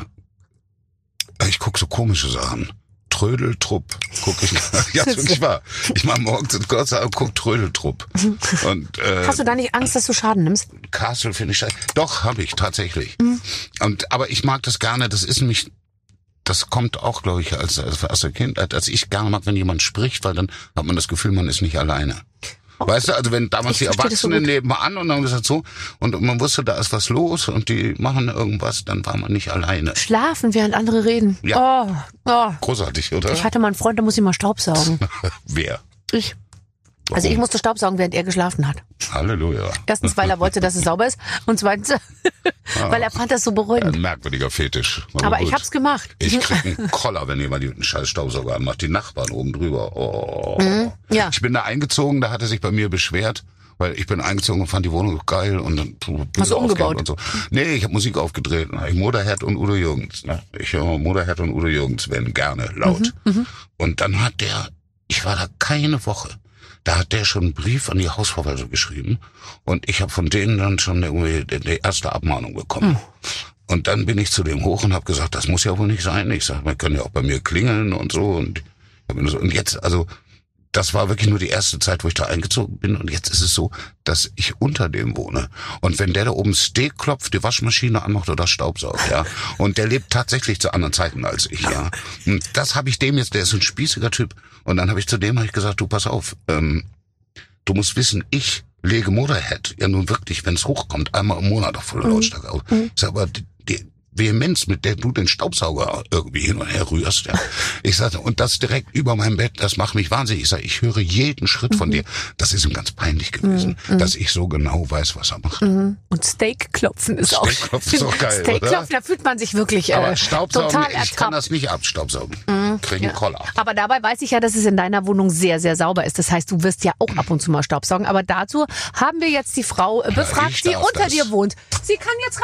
ich guck so komische Sachen. Trödeltrupp, guck ich. Ja, ist wirklich wahr. Ich mach morgens in Gott sei Dank, guck Trödeltrupp. Und, äh, hast du da nicht Angst, dass du Schaden nimmst? Castle finde ich scheiße. Doch, habe ich tatsächlich. Mhm. Und, aber ich mag das gerne, das ist nämlich, das kommt auch, glaube ich, als, als, als Kind, als ich gerne mag, wenn jemand spricht, weil dann hat man das Gefühl, man ist nicht alleine. Okay. Weißt du, also wenn damals ich die Erwachsenen so nebenan und dann haben gesagt so, und man wusste, da ist was los und die machen irgendwas, dann war man nicht alleine. Schlafen, während andere reden. Ja. Oh, oh. Großartig, oder? Ich hatte mal einen Freund, der muss immer Staubsaugen. Wer? Ich. Also ich musste Staubsaugen, während er geschlafen hat. Halleluja. Erstens, weil er wollte, dass es sauber ist. Und zweitens, ah, weil er fand das so beruhigend. Ein merkwürdiger Fetisch. Aber, Aber gut. ich hab's gemacht. Ich krieg einen Koller, wenn jemand einen scheiß Staubsauger anmacht. Die Nachbarn oben drüber. Oh. Mhm, ja. Ich bin da eingezogen, da hat er sich bei mir beschwert. Weil ich bin eingezogen und fand die Wohnung geil und dann hast du umgebaut und so. Nee, ich habe Musik aufgedreht. Ich Motorhead und Udo Jürgens. Ne? Ich höre Motorhead und Udo Jürgens werden gerne laut. Mhm, und dann hat der, ich war da keine Woche. Da hat der schon einen Brief an die Hausverwaltung geschrieben und ich habe von denen dann schon irgendwie die erste Abmahnung bekommen. Mhm. Und dann bin ich zu dem hoch und habe gesagt, das muss ja wohl nicht sein. Ich sage, man kann ja auch bei mir klingeln und so. Und, und jetzt, also das war wirklich nur die erste Zeit, wo ich da eingezogen bin. Und jetzt ist es so, dass ich unter dem wohne. Und wenn der da oben Steak klopft, die Waschmaschine anmacht oder Staubsaugt, ja. Und der lebt tatsächlich zu anderen Zeiten als ich, ja. Und das habe ich dem jetzt, der ist so ein spießiger Typ. Und dann habe ich zu dem hab ich gesagt, du pass auf, ähm, du musst wissen, ich lege Motorhead ja nun wirklich, wenn es hochkommt, einmal im Monat auf voller Lautstärke auf. Mhm. Ich sag, aber die, die Vehemenz, mit der du den Staubsauger irgendwie hin und her rührst, ja. Ich sagte, und das direkt über meinem Bett, das macht mich wahnsinnig. Ich sage, ich höre jeden Schritt von mhm. dir. Das ist ihm ganz peinlich gewesen, mhm. dass ich so genau weiß, was er macht. Mhm. Und Steakklopfen ist auch Steakklopfen ist auch geil, Steakklopfen, da fühlt man sich wirklich äh, Aber Staubsaugen, total ich ertappt. kann das nicht abstaubsaugen. Mhm. Krieg einen ja. Koller. Aber dabei weiß ich ja, dass es in deiner Wohnung sehr, sehr sauber ist. Das heißt, du wirst ja auch ab und zu mal Staubsaugen. Aber dazu haben wir jetzt die Frau äh, befragt, ja, die unter das. dir wohnt. Sie kann jetzt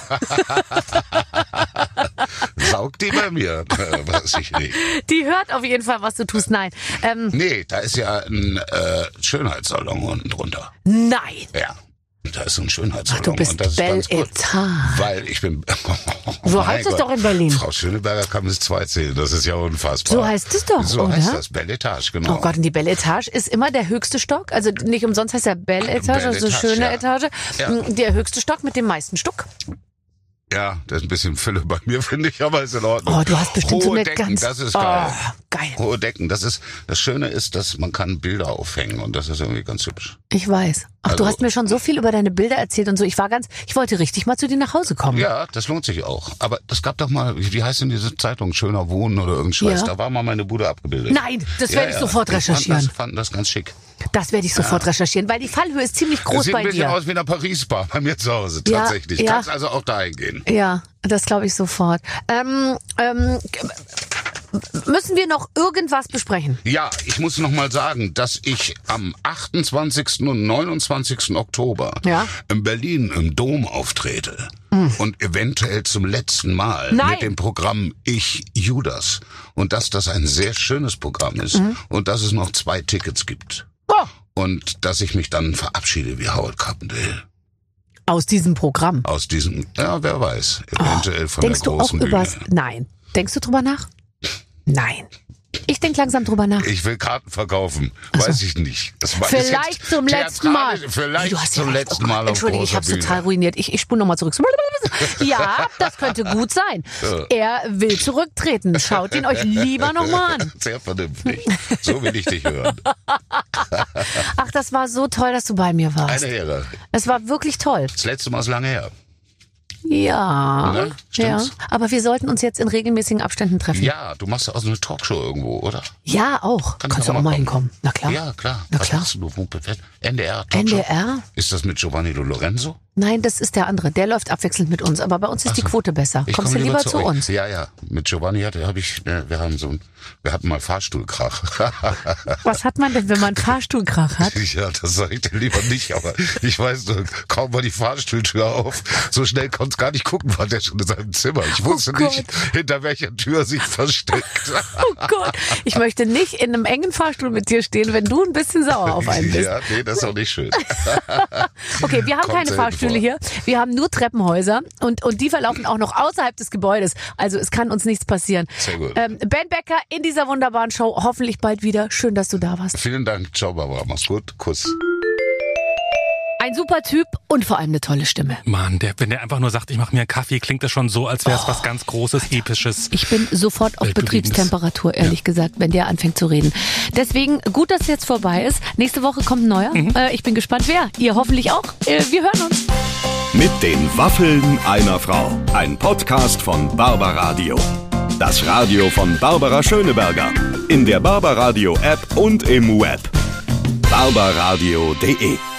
reinkommen. Saugt die bei mir? Weiß ich nicht. Die hört auf jeden Fall, was du tust. Nein. Ähm, nee, da ist ja ein äh, Schönheitssalon unten drunter. Nein. Ja. Da ist so ein Schönheitssalon. Ach, du bist und das Belle ist ganz Etage. Weil ich bin... Oh, so heißt es doch in Berlin. Frau Schöneberger kann bis zwei zählen, das ist ja unfassbar. So heißt es doch, So oder? heißt das, Belle Etage, genau. Oh Gott, und die Belle Etage ist immer der höchste Stock. Also nicht umsonst heißt ja Belle Etage, Belle also Etage, schöne ja. Etage. Ja. Der höchste Stock mit dem meisten Stuck. Ja, das ist ein bisschen Fülle bei mir, finde ich, aber ist in Ordnung. Oh, du hast bestimmt so Hohe eine Decken, ganz... das ist oh, geil. geil. Hohe Decken, das ist, das Schöne ist, dass man kann Bilder aufhängen und das ist irgendwie ganz hübsch. Ich weiß. Ach, Also- du hast mir schon so viel über deine Bilder erzählt und so. Ich war ganz, ich wollte richtig mal zu dir nach Hause kommen. Ja, das lohnt sich auch. Aber es gab doch mal, wie heißt denn diese Zeitung, Schöner Wohnen oder irgendein Scheiß, Ja. da war mal meine Bude abgebildet. Nein, das werde ich sofort recherchieren. Ich fand das, fand das ganz schick. Das werde ich sofort recherchieren, weil die Fallhöhe ist ziemlich Es groß sieht bei ein bisschen dir. aus wie in einer Paris-Bar bei mir zu Hause, Ja, tatsächlich. ja. Kannst also auch dahin gehen. Ja, das glaube ich sofort. Ähm, ähm, müssen wir noch irgendwas besprechen? Ja, ich muss noch mal sagen, dass ich am achtundzwanzigsten und neunundzwanzigsten Oktober Ja. in Berlin im Dom auftrete. Und eventuell zum letzten Mal Nein. mit dem Programm Ich, Judas. Und dass das ein sehr schönes Programm ist und dass es noch zwei Tickets gibt. Oh, Und dass ich mich dann verabschiede wie Howard Carpendale. aus diesem Programm. Aus diesem, ja, wer weiß, eventuell von Denkst der du auch großen Bühne. übers... Nein. Denkst du drüber nach? Nein. Ich denke langsam drüber nach. Ich will Karten verkaufen. Ach so. Weiß ich nicht. Das war- ist Vielleicht jetzt zum letzten Mal. theatralisch- Vielleicht Du hast ja zum recht. letzten Oh Gott, Mal auf Entschuldige, ich großer hab's Bühne. total ruiniert. Ich, ich spule nochmal zurück. Ja, das könnte gut sein. Er will zurücktreten. Schaut ihn euch lieber nochmal an. Sehr vernünftig. So will ich dich hören. Ach, das war so toll, dass du bei mir warst. Eine Ehre. Es war wirklich toll. Das letzte Mal ist lange her. Ja, Ne? ja. Stimmt's? Aber wir sollten uns jetzt in regelmäßigen Abständen treffen. Ja, du machst auch so eine Talkshow irgendwo, oder? Ja, auch. Kann ich Kannst du auch auch mal mal kommen? hinkommen. Na klar. Ja, klar. Na Was klar. machst du? Wo- N D R Talkshow? N D R? Ist das mit Giovanni Di Lorenzo? Nein, das ist der andere. Der läuft abwechselnd mit uns. Aber bei uns ist die Quote besser. Ich Kommst du komme lieber zu euch. uns? Ja, ja. Mit Giovanni hatte habe ich, äh, wir haben so ein, wir hatten mal Fahrstuhlkrach. Was hat man denn, wenn man einen Fahrstuhlkrach hat? Ja, das sage ich dir lieber nicht, aber ich weiß, so, kaum war die Fahrstuhltür auf, so schnell konnte es gar nicht gucken, war der schon in seinem Zimmer. Ich wusste Oh Gott. nicht, hinter welcher Tür sich versteckt. Oh Gott, ich möchte nicht in einem engen Fahrstuhl mit dir stehen, wenn du ein bisschen sauer auf einen bist. Ja, nee, das ist auch nicht schön. Okay, wir haben Kommt keine selten Fahrstühle vor. hier. Wir haben nur Treppenhäuser und, und die verlaufen auch noch außerhalb des Gebäudes. Also es kann uns nichts passieren. Sehr gut. Ähm, Ben Becker in dieser wunderbaren Show. Hoffentlich bald wieder. Schön, dass du da warst. Vielen Dank. Ciao, Barbara. Mach's gut. Kuss. Ein super Typ und vor allem eine tolle Stimme. Mann, der, wenn der einfach nur sagt, ich mache mir einen Kaffee, klingt das schon so, als wäre es was ganz Großes, Episches. Ich bin sofort auf Weltbewegendes. Betriebstemperatur, ehrlich gesagt, wenn der anfängt zu reden. Deswegen gut, dass es jetzt vorbei ist. Nächste Woche kommt ein neuer. Mhm. Äh, ich bin gespannt, wer. Ihr hoffentlich auch. Äh, wir hören uns. Mit den Waffeln einer Frau. Ein Podcast von Barbaradio. Das Radio von Barbara Schöneberger. In der Barbaradio App und im Web. barbaradio punkt de